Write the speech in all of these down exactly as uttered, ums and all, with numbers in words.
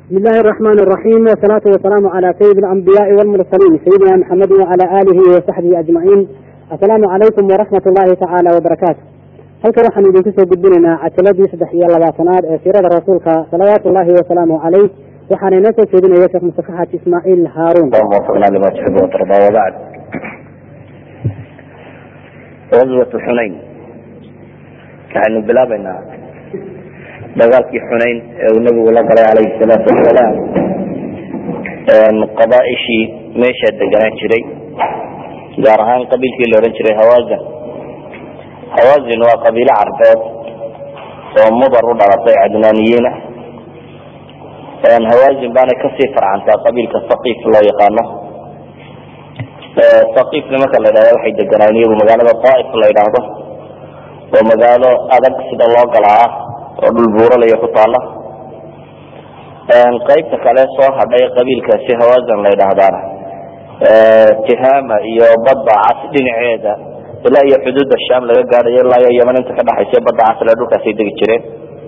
بسم الله الرحمن الرحيم، والصلاة والسلام على سيد الأنبياء والمرسلين سيدنا محمد وعلى آله وصحبه أجمعين. السلام عليكم ورحمة الله تعالى وبركاته. halkan waxaan idinku soo gudbinaynaa cataladii saddex iyo labaatanaad ee siirada rasuulka salawaatu ullaahi wasalaamu calayh. waxaana inoo soo jeedinaya sheekh mustafa xaaji ismaaciil haaruun. غزوة حنين waxaynu bilaabaynaa dagaalkii xunayn ee uu nabigu la galay calayhi salaatu wasalaam qabaaishii meesha deganaan jiray, gaar ahaan qabiilkii la odhan jiray hawazin. hawazin waa qabiilo carbeed oo mudar u dhalatay cadnaaniyiina. hawazin baanay kasii farcantaa qabiilka saqiif loo yaqaano. saqiifna marka la yidhahda waxay deganaan iyagu magaalada daaif la yidhaahdo, oo magaalo adag sida loo galaa ah oo dhul buuralaya ku taala. qaybta kale soo hadhay qabiilkaasi hawazin la yidhaahdaana tihama iyo badda cas dhinaceeda ilaa iyo xuduudda sham laga gaadhayo ilaa iyo yaman inta ka dhaxaysa badda casle dhulkaasay degi jireen.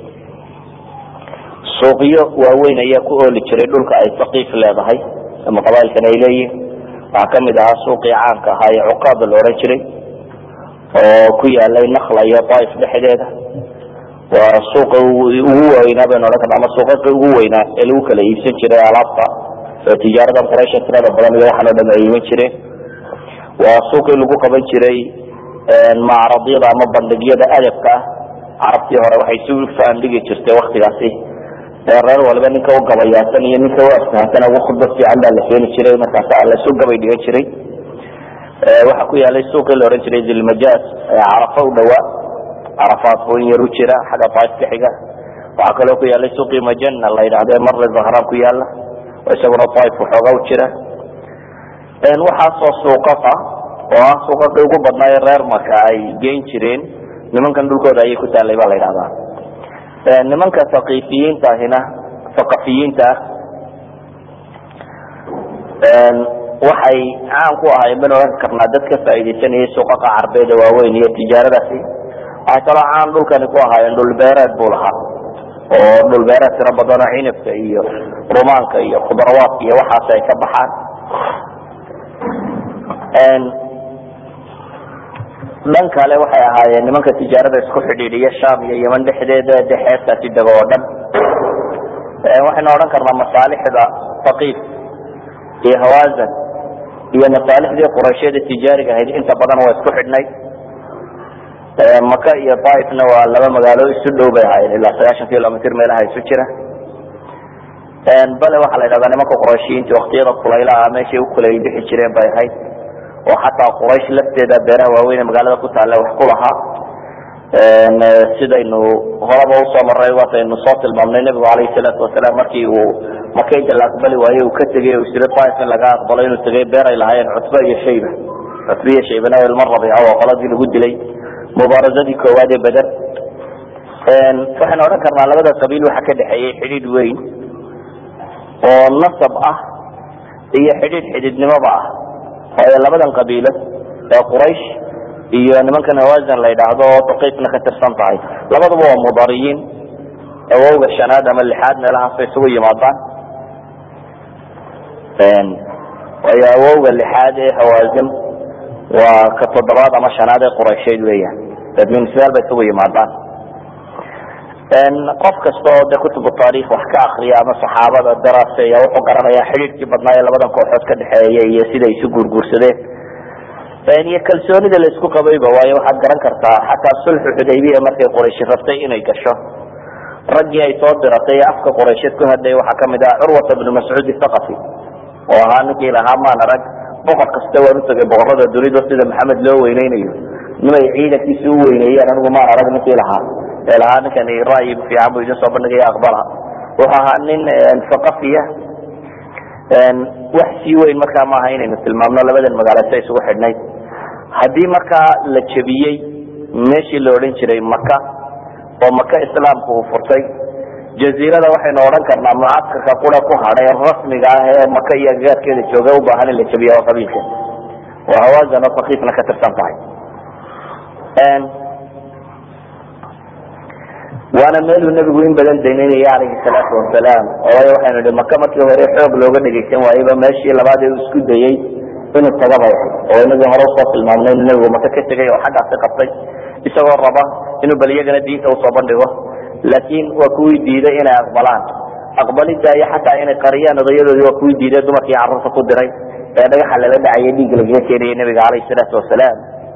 suuqyo waaweyn ayaa ku ooli jiray dhulka ay saqiif leedahay ama qabailkan ay leeyihin. waxaa kamid ahaa suuqii caamka ahaa ee cuqaada la ohan jiray oo ku yaalay nakla iyo daaif dhexdeeda. waa suuqa ugu weynaa baynu odhan karna, ama suuqaqi ugu weynaa ee lagu kala iibsan jiray alaabta oo tijaaradan quraysh tirada badan iyo waxaan o dhan ay iman jireen. waa suuqii lagu qaban jiray macradyada ama bandhigyada adabka ah. carabtii hore waxay isu faandhigi jirtay waktigaasi reer waliba ninka u gabayaasan iyo ninka u afsahansan ugu khudba fiican baa la keeni jiray, markaas lasu gabay dhigan jiray. waxaa ku yaalay suuqii la ohan jiray zilmajaas ee carafa u dhawaa, carafaad foon yar u jira xagga daaif ka xiga. waxaa kaloo ku yaalay suuqii majana la yidhahda marle zahraan ku yaala, oo isaguna daaif waxooga u jira. waxaasoo suuqaqa oo ah suuqaqii ugu badnaaye reer marka ay geyn jireen, nimankan dhulkooda ayay ku taalay baa la yidhahdaa. nimanka saqiifiyiinta ahina saqafiyiinta ah waxay caan ku ahay ban ohan karnaa dad ka faaidaysanayay suuqaqa carbeed ee waaweyn iyo tijaaradaasi. waxay kaloo caan dhulkani ku ahaayeen dhulbeereed buu lahaa, oo dhulbeereed tiro badanoo cinabka iyo rumaanka iyo khudrawaadka iyo waxaas ay ka baxaan. dhan kale waxay ahaayeen nimanka tijaarada isku xidhiidhiya sham iyo yeman dhexdeeda dexeebtaasi dego oo dhan. waxaynu odhan karnaa masaalixda saqiif iyo hawazin iyo masaalixdii qurayshyada tijaariga ahayd inta badan waa isku xidhnay. maka iyo daaifna waa laba magaalo isu dhow bay ahaayeen, ilaa sagaashan kilomitr meelaha isu jira. bale waxaa la yidhahdaa nimanka qurayshiyiinta waktiyada kulaylaha meeshay u kulayl bixi jireen bay ahayd, oo xataa quraysh lafteeda beeraha waaweyn ee magaalada ku taalla wax ku lahaa. sidaynu horaba usoo maray waataynu soo tilmaamnay nabigu calayhi salaatu wasalaam markii uu makayda la aqbali waaye uu ka tegay u sira daaif in laga aqbalo inuu tegay beer ay lahaayeen cutba iyo shayba. cutba iyo shaybana ilma rabiica waa qoladii lagu dilay mubaarazadii koowaad ee beder. waxaynu odhan karnaa labada qabiil waxaa ka dhexeeyey xidhiidh weyn oo nasab ah iyo xidhiidh xidhiidnimoba ah. waayo labadan qabiilo ee quraysh iyo nimankan hawazin la yidhaahdo oo saqiifna ka tirsan tahay, labaduba waa mudariyiin. awowga shanaad ama lixaad meelahaas bay isugu yimaadaan. waayo awowga lixaad ee hawazin waa ka toddobaad ama shanaad ee quraysheed weeyaan. dadminisyaal bay isugu yimaadaan. qof kasta oo de kutubu taarikh wax ka akriya ama saxaabada daraaseeya wuxuu garanayaa xidhiidhkii badnaa ee labadan kooxood ka dhexeeya iyo siday isu guurguursadeen iyo kalsoonida la isku qabayba. waayo waxaad garan kartaa xataa sulxu xudaybiya markay qurayshi rabtay inay gasho, raggii ay soo diratay ee afka quraysheed ku hadlay waxaa kamid ah curwata bnu mascuud thaqafi, oo ahaa ninkii lahaa maan arag boqor kasta waan utagay boqorada dunida sida maxamed loo weyneynayo, nimay ciidankiisa u weyneeyeen anigu maan arag ninkii lahaa ee lahaa ninkani ra'yi fiican buu idin soo bandhigaya aqbala. wuxuu ahaa nin thaqafiya. wax sii weyn markaa maaha inaynu tilmaamno labadan magaalo sa isugu xidhnayd. haddii markaa la jebiyey meeshii la odhan jiray maka, oo maka islaamku uu furtay, jaziirada waxaynu odhan karnaa mucaskarka qura ku hadhay rasmiga ah ee maka iyo agagaarkeeda jooga u baahan in la jebiya waa qabiilka. waa hawazin oo saqiifna ka tirsan tahay. waana meeluu nebigu in badan daynaynaya calayhi salaatu wasalaam. waayo waxaynu idhi maka markii hore xoog looga dhegaysan waayeba meeshii labaad ee uu isku dayey inuu tagabay oo inagii hore usoo tilmaamnay inuu nebigu maka ka tegay oo xaggaasi qabtay isagoo raba inuu bal iyagana diinta usoo bandhigo. laakiin waa kuwii diiday inay aqbalaan. aqbalidda iyo xataa inay qariyaan odayadoodii waa kuwii diiday dumarkii carruurta ku diray ee dhagaxa lala dhacayay dhiig lagaga keenayay nebiga calayhi salaatu wasalaam.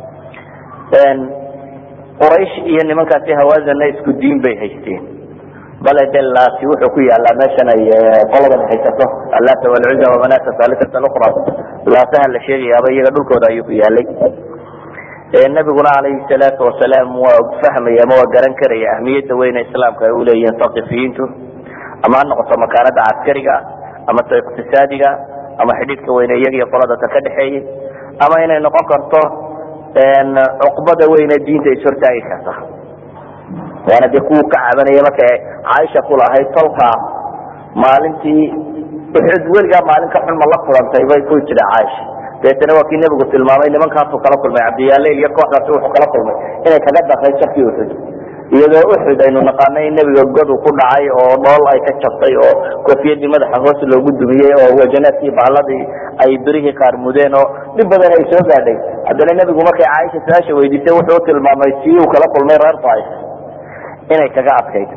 quraysh iyo nimankaasi hawaazanna isku diin bay haysteen. bale de laati wuxuu ku yaalaa meeshan ay qoladan haysato allaata walcuza wamanaata saalisata luqra. laataha la sheegayaaba iyaga dhulkooda ayuu ku yaalay. nabiguna calayhi salaatu wasalaam waa fahmaya ama waa garan karaya ahmiyadda weyne islaamka ay uleeyihiin saqifiyiintu, ama ha noqoto makaanada caskariga ama ta iqtisaadiga ama xidhiidhka weyne iyaga iyo qolada ta ka dhexeeyey, ama inay noqon karto cuqbada weyne diinta is hortaagi karta. waana dee kuwu ka cabanaya markay caaisha kulahayd tolka maalintii uxud weligaa maalin ka xun ma la kulantay bay ku jira caaisha. dabeetana waa kii nebigu tilmaamay nimankaasuu kala kulmay cabdiyaaleyl iyo kooxdaasi wuxuu kala kulmay inay kaga daray jabkii uxud, iyadoo uxud aynu naqaanay in nebiga godu ku dhacay oo dhool ay ka jabtay oo koofiyadii madaxa hoos loogu dumiyey oo wajanaadkii bahladii ay birihii qaar mudeen oo dhib badan ay soo gaadhay. haddana nebigu markay caaisha su-aasha weydiisay wuxuu tilmaamay sii uu kala kulmay reer taif inay kaga adkayd.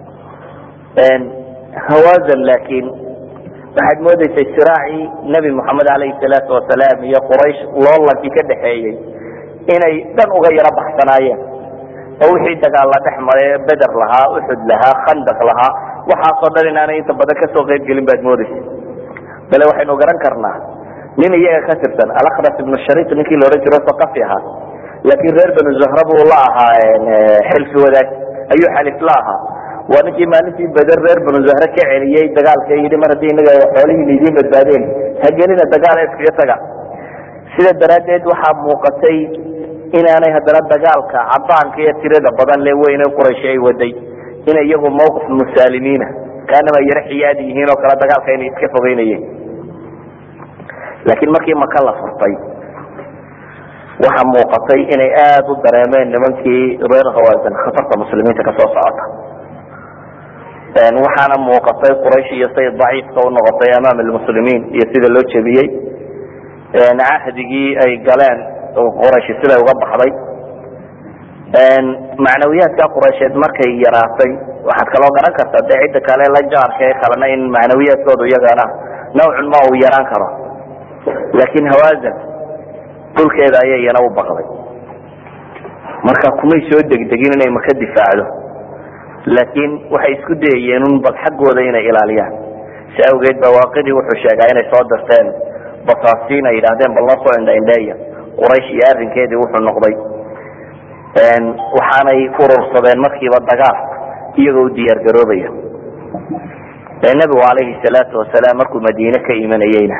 hawaazan laakiin waxaad moodaysay siraacii nebi moxamed calayhi salaatu wasalaam iyo quraysh loolankii ka dhexeeyey inay dhan uga yaro baxsanaayeen oo wixii dagaal la dhex maray beder lahaa, uxud lahaa, khandaq lahaa, waxaasoo dhan inaanay inta badan kasoo qayb gelin baad moodaysa. bale waxaynu garan karnaa nin iyaga ka tirsan alakras ibnu shariik ninkii la odhan jiro saqafi ahaa, laakiin reer banu zahra buu la ahaa xilfi wadaag ayuu xalif la ahaa. waa ninkii maalintii beder reer banu zahre ka celiyey dagaalka yidhi mar haddii inaga xoolihii laydin badbaadeen hagelina dagaal iskaga taga. sida daraaddeed waxaa muuqatay inaanay haddana dagaalka cadaanka iyo tirada badan le weyne quraysh ay waday inay iyagu mawqif musaalimiina kaanama yaro xiyaadi yihiin oo kale dagaalka inay iska fogeynayeen. laakiin markii maka la furtay waxaa muuqatay inay aada u dareemeen nimankii reer hawaazan khatarta muslimiinta kasoo socota. waxaana muuqatay quraysh iyo say daciifka u noqotay amaam almuslimiin iyo sida loo jebiyey cahdigii ay galeen quraysh siday uga baxday. macnawiyaadka quraysheed markay yaraatay waxaad kaloo garan kartaa dee cidda kale la jaarka ee kalena in macnawiyaadkoodu iyagana nawcun ma uu yaraan karo. laakiin hawaazan dhulkeeda ayay iyana u baqday, marka kumay soo degdegin inay maka difaacdo, laakiin waxay isku dayayeen un bal xaggooda inay ilaaliyaan. si awgeed ba waaqidii wuxuu sheegaa inay soo darteen basaasiin ay yidhaahdeen bal noo soo indhaindheeya quraysh iyo arrinkeedii wuxuu noqday. waxaanay urursadeen markiiba dagaal iyagoo u diyaar garoobaya. nabigu calayhi salaatu wasalaam markuu madiine ka imanayeyna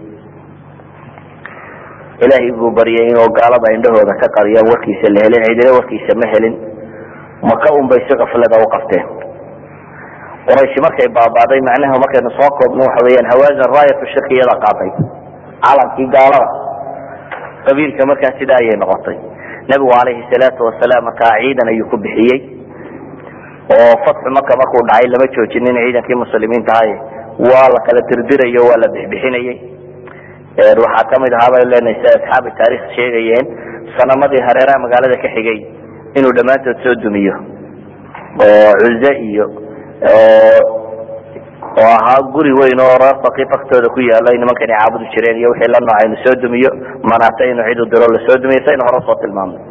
ilaahay buu baryay inuu gaalada indhahooda ka qariyo warkiisa la helin, cidina warkiisa ma helin. maka un bay si kaflada u qabteen. quraysh markay baabaaday macnaha markaynu soo koobno waxa weeyaan hawaazan raayatu shirkiyada qaaday calankii gaalada qabiilka markaa sidaa ayay noqotay. nabigu calayhi salaatu wasalaam markaa ciidan ayuu ku bixiyey oo fatxu maka markuu dhacay lama joojinin ciidankii muslimiinta ahay, waa la kala dirdirayo waa la bixbixinayey. waxaa kamid ahaa bay leenahay si asxaabi taarikh sheegayeen sanamadii hareeraha magaalada ka xigay inuu dhammaantood soo dumiyo oo cuze iyo oo ahaa guri weyn oo reer saqiif agtooda ku yaalo nimankani caabudi jireen iyo wixii la nooca inuu soo dumiyo, manaata inuu cid u diro lasoo dumiyo saynu hore soo tilmaamnay.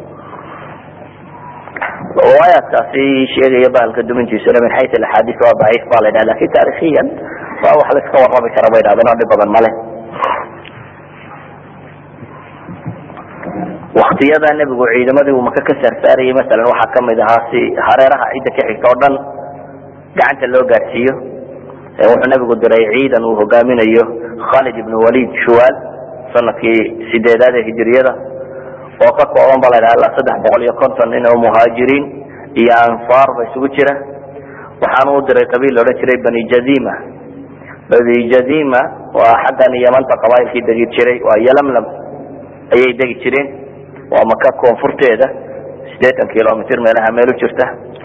riwaayaadkaasi sheegaya bahalka dumintiisuna min xayu axaadiis waa daciif baa la dhaha, lakin taarikiyan waa wax la iska warrami kara bay dhahdeen oo dhib badan male. waktiyada nebigu ciidamadii uu maka ka saarsaarayay masalan waxaa kamid ahaa si hareeraha cidda ka xigta oo dhan gacanta loo gaadsiiyo. wuxuu nebigu diray ciidan uu hogaaminayo khalid ibn walid shuwaal sanadkii sideedaad ee hijiriyada oo ka kooban ba la dhaha ilaa saddex boqol iyo konton nin oo muhaajiriin iyo ansaar ba isugu jira. waxaana u diray qabiil la odhan jiray bani jazima. bani jazima waa xaggan yamanta qabailkii degi jiray, waa yalamlam ayay degi jireen, waa maka koonfurteeda sideetan kilomitr meelaha meel u jirta.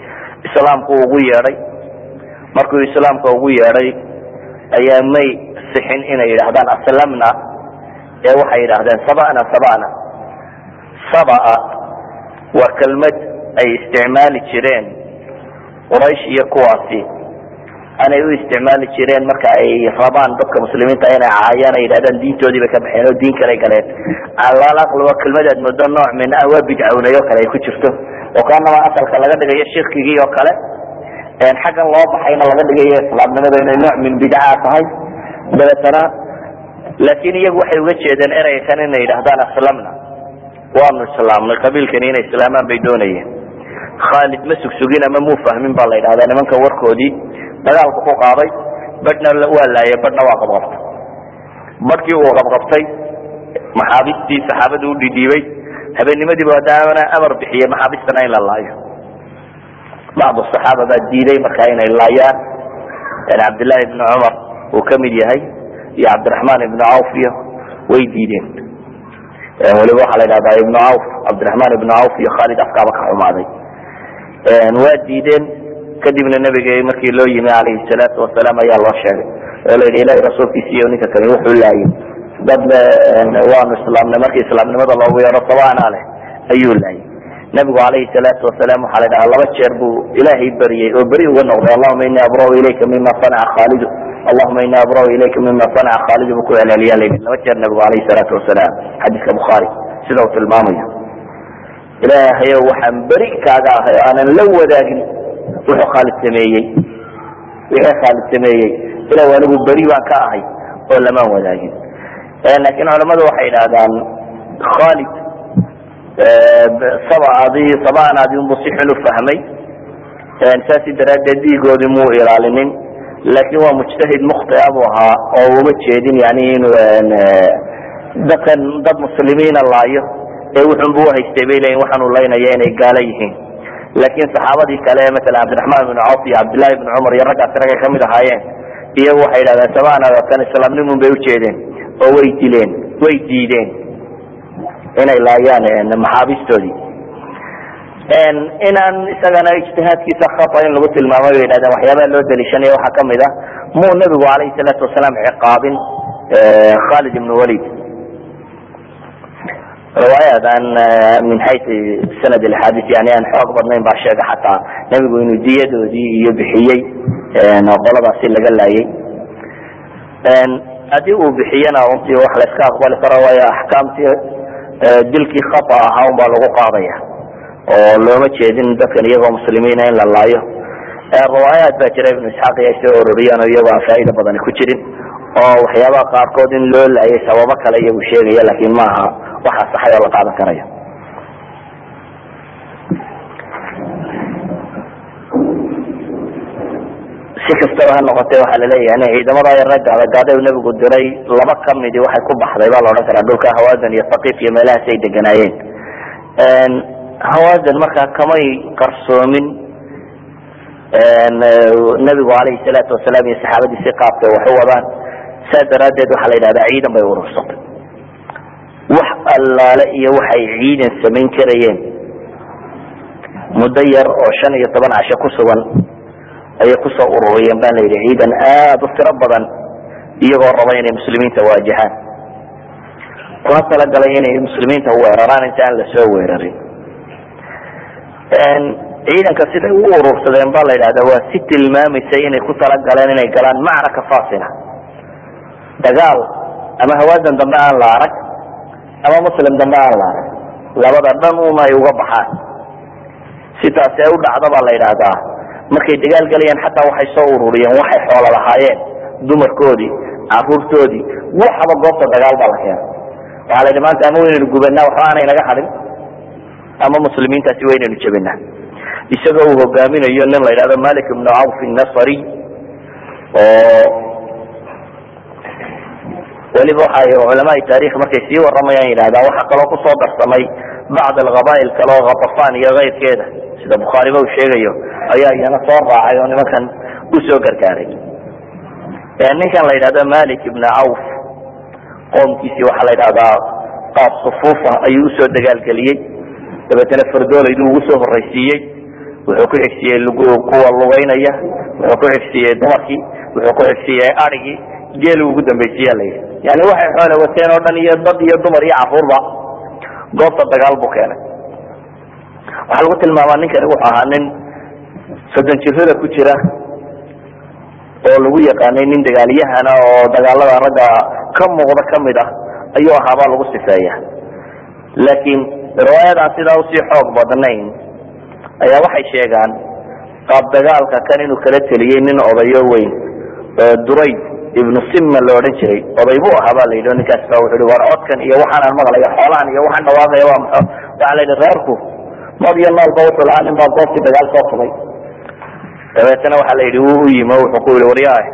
islaamku ugu yeedhay. markuu islaamka ugu yeedhay ayaa may sixin inay yidhaahdaan aslamna, ee waxay yidhaahdeen sabana sabana. sabaa waa kelmad ay isticmaali jireen quraysh iyo kuwaasi, anay u isticmaali jireen marka ay rabaan dadka muslimiinta inay caayaan, ay yidhahdaan diintoodii bay ka baxeen oo diin kale galeen. calaal aqli waa kelmadaad moodo nooc min ah waa bidcawnay oo kale ay ku jirto, oo kaanaba asalka laga dhigayo shirkigii oo kale, xaggan loo baxayna laga dhigayo islaamnimada inay nooc min bidca tahay. dabeetana laakiin iyagu waxay uga jeedeen ereykan inay yidhahdaan aslamna, waanu islaamnay, qabiilkani inay islaamaan bay doonayeen. khaalid ma sugsugin ama muu fahmin baa la yidhahdaa nimanka warkoodii, dagaalku ku qaaday, badhna waa laayay, badhna waa qabqabtay. badhkii uu qabqabtay maxaabiistii saxaabadu u dhidhiibay, habeennimadiiba hadaana amar bixiyey maxaabistana in la laayo. bacdu saxaaba baa diiday markaa inay laayaan, cabdillahi ibni cumar uu kamid yahay iyo cabdiraxmaan ibnu cawf iyo way diideen. waliba waxaa la yidhahdaa ibnu cawf, cabdiraxmaan ibnu cawf iyo khaalid afkaaba ka xumaaday, waa diideen. kadibna nabiga markii loo yimi alayhi salaatu wasalaam ayaa loo sheegay oo la yidhi ilahi rasuulkiisa iyo ninka kale wuxuu laayay dad waanu islaamnay, markii islaamnimada loogu yeedho sabaana leh ayuu laayay. nabigu alayhi salaatu wasalaam waxaa la dhahaa laba jeer buu ilaahay baryey oo beri uga noqday, allahuma ini abrau ilayka mima sanaca khaalidu, allahuma ini abrau ilayka mima sanaca khaalidu buu ku celceliyaa la yidhi laba jeer nabigu alayhi salaatu wasalaam, xadiiska bukhaari sida uu tilmaamayo. ilaahayow waxaan beri kaaga ahay oo aanan la wadaagin wuxuu khaalid sameeyey, wixii khaalid sameeyey ilaw anigu beri baan ka ahay oo lamaan wadaagin. laakiin culamadu waxay yidhahdaan khaalid sabadii sabaanaadii unbuu si xun u fahmay, saasi daraaddeed dhiigoodii muu ilaalinin. laakiin waa mujtahid mukhtia buu ahaa oo uma jeedin yani inuu dadkan dad muslimiina laayo, ee wuxunbu uhaystay bay leeyiin waxaanu laynaya inay gaalo yihiin. laakiin saxaabadii kale maala cabdiraxmaan ibnu cawf iyo cabdillahi ibnu cumar iyo raggaasi raggay kamid ahaayeen, iyagu waxay yidhahdeen sabaanaad kan islaamnimun bay ujeedeen oo way dileen, way diideen inay laayaan maxaabistoodii. inaan isagana ijtihaadkiisa khata in lagu tilmaamay bay yidhahdeen waxyaabaha loo daliishanaya waxaa kamid ah muu nabigu alayhi salaatu wasalaam ciqaabin khalid ibn walid. riwaayaad aan min xayu sanad axaadiis yani aan xoog badnayn baa sheega xataa nabigu inuu diyadoodii iyo bixiyey qoladaasi laga laayay. haddii uu bixiyana runtii wax la iska aqbali karo, waayo axkaamtii dilkii khata ahaa un baa lagu qaadaya oo looma jeedin dadkan iyagoo muslimiina in la laayo. riwaayaad baa jira ibnu isxaaq ay soo ururiyaan oo iyagoo aan faa'iida badani ku jirin, oo waxyaabaha qaarkood in loo laayay sababo kale iyagu sheegaya, laakiin maaha waxaa saxay oo la qaadan karayo. si kastaba ha noqotee waxaa laleeyahay ciidamada ragga adagaada nabigu diray laba kamidi waxay ku baxday baa la odhan karaa dhulka hawaadan iyo thaqiif iyo meelahaas ay deganaayeen. hawaadan markaa kamay qarsoomin nabigu alayhi salaatu wasalaam iyo saxaabadiisi qaabkay wax u wadaan, saa daraadeed waxaa la yidhahdaa ciidan bay urursatay. wax allaale iyo waxay ciidan samayn karayeen muddo yar oo shan iyo toban casho ku sugan ayay kusoo ururiyeen baa la yidhi ciidan aad u tiro badan, iyagoo raba inay muslimiinta waajahaan, kuna talagalay inay muslimiinta weeraraan inta aan lasoo weerarin. ciidanka siday u urursadeen baa la yidhahda waa si tilmaamaysa inay ku talagaleen inay galaan macraka faasila, dagaal ama hawaadan dambe aan la arag ama muslim dambe aan la arag, labada dhan un ay uga baxaan. sidaas ay u dhacda baa la yidhahdaa markay dagaal galayaan xataa waxay soo ururiyeen waxay xoolo lahaayeen, dumarkoodii, caruurtoodii, waxaba goobta dagaal baa la keenay. waxaa la yidhi maanta ama waynaynu gubanaa waxba aanay naga hadin, ama muslimiintaasi waynaynu jebinaa. isagoo uu hogaaminayo nin la yidhahdo malik ibnu cawf nasri, oo weliba waxay culamaai taarikh markay sii waramayaan yidhahdaa waxaa kaloo kusoo darsamay bacd alqabaa'il kale oo khatafan iyo keyrkeeda sida bukhaariba uu sheegayo ayaa iyana soo raacay oo nimankan usoo gargaaray. ninkan la yidhahdo malik ibnu cawf qoomkiisii waxaa la yidhahdaa qaab sufuufa ayuu usoo dagaalgeliyey, dabeetana fardoolaydu ugu soo horaysiiyey, wuxuu ku xigsiiyey kuwa lugaynaya, wuxuu ku xigsiiyey dumarkii, wuxuu ku xigsiiyey arigii, geeli ugu dambaysiyaa layidhi. yani waxay xoole wateen oo dhan iyo dad iyo dumar iyo caruurba goobta dagaal buu keenay. waxaa lagu tilmaamaa ninkani wuxuu ahaa nin soddon jirada ku jira oo lagu yaqaanay nin dagaalyahana oo dagaalada ragga ka muuqda kamid ah ayuu ahaabaa lagu sifeeya. laakiin riwaayadaan sidaa usii xoog badnayn ayaa waxay sheegaan qaab dagaalka kan inuu kala teliyey nin odayo weyn durayd ibnu simma la odhan jiray. oday buu ahaa baa la yidhi. ninkaas baa wuxuu yihi war codkan iyo waxaanaan maqlayo xoolahan iyo waxaan dhawaaqaya waa maxo. waxaa la yidhi reerku mad iyo noolba wuxuu lahaa nin baa goobtii dagaal soo fugay. dabeetana waxaa la yidhi wuu u yimi wuxuu ku yihi waryaah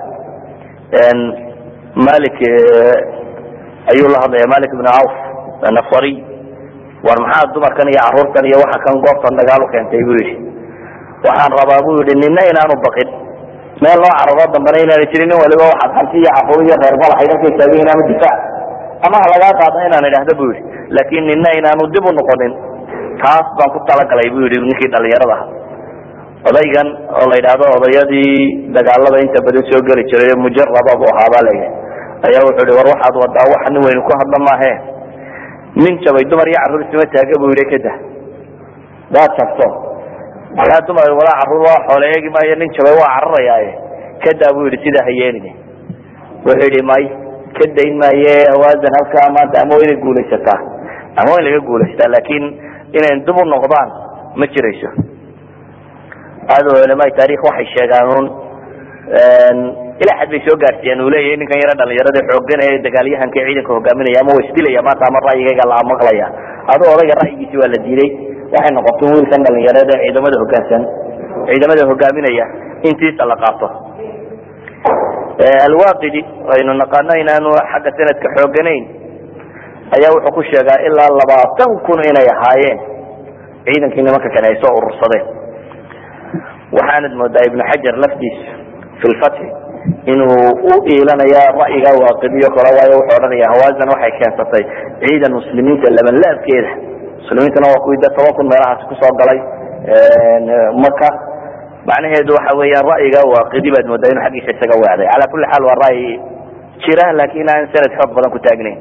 malik ayuu la hadlaya, malik ibnu cawf nafariy, war maxaa dumarkan iyo caruurtan iyo waxa kan goobtan dagaal u keentay buu yidhi. waxaan rabaa buu yidhi nina inaanu baqin, meel loo cararo dambana inaana jirin, nin waliba waxaad hanti iyo caruur iyo reer malaxay dalkay taagay inaanu difaac ama ha lagaa qaada inaan idhaahda buu yidhi. laakiin nina inaanu dib u noqonin taas baan ku talagalay buu yidhi ninkii dhalinyarada aha. odaygan oo la yidhaahdo odayadii dagaalada inta badan soo geli jiray mujaraba buu ahaabaa layidhi ayaa wuxuu yihi war waxaad wadaa waxa nin weynu ku hadla maahe, nin jabay dumar iyo carruur isma taaga buu yidhi kada daad jabto maxaa dumar walaa carruur waa xoole eegi maayo, nin jabay waa cararayaaye kada buu yidhi sidaa ha yeelin. wuxuu yidhi may ka dayn maaye hawaadan halkaa maanta ama waa inay guulaysataa ama waa in laga guulaystaa, laakiin inayn dib u noqdaan ma jirayso. aad culamaai taarikh waxay sheegaan un ilaa xad bay soo gaarsiiyeen uu leeyahay ninkan yaro dhalinyarada xoogan ee dagaalyahanka ee ciidanka hogaaminaya ama waa isdilaya maanta ama ra'yigayga la maqlaya. aduu odayga ra'yigiisi waa la diiday. waxay noqotay wiilkan dhalinyarada ee ciidamada hogaansan ciidamada hogaaminaya intiisa la qaato. alwaqidi aynu naqaano inaanu xagga sanadka xooganayn ayaa wuxuu ku sheegaa ilaa labaatan kun inay ahaayeen ciidankii nimanka kale ay soo urursadeen. waxaanad moodaa ibnu xajar laftiisa fi lfatxi inuu u iilanaya ra'yiga waaqidiyo kale, waayo wuxuu odhanaya hawaasan waxay keensatay ciidan muslimiinta labanlaabkeeda. muslimiintana waa kuwii dee toban kun meelahaasi kusoo galay maka. macnaheedu waxa weeyaan ra'yiga waaqidi baad moodaa inuu xaggiisa isaga weecday. calaa kulli xaal waa ra'yi jira laakiin aan sanad xoog badan ku taagnayn.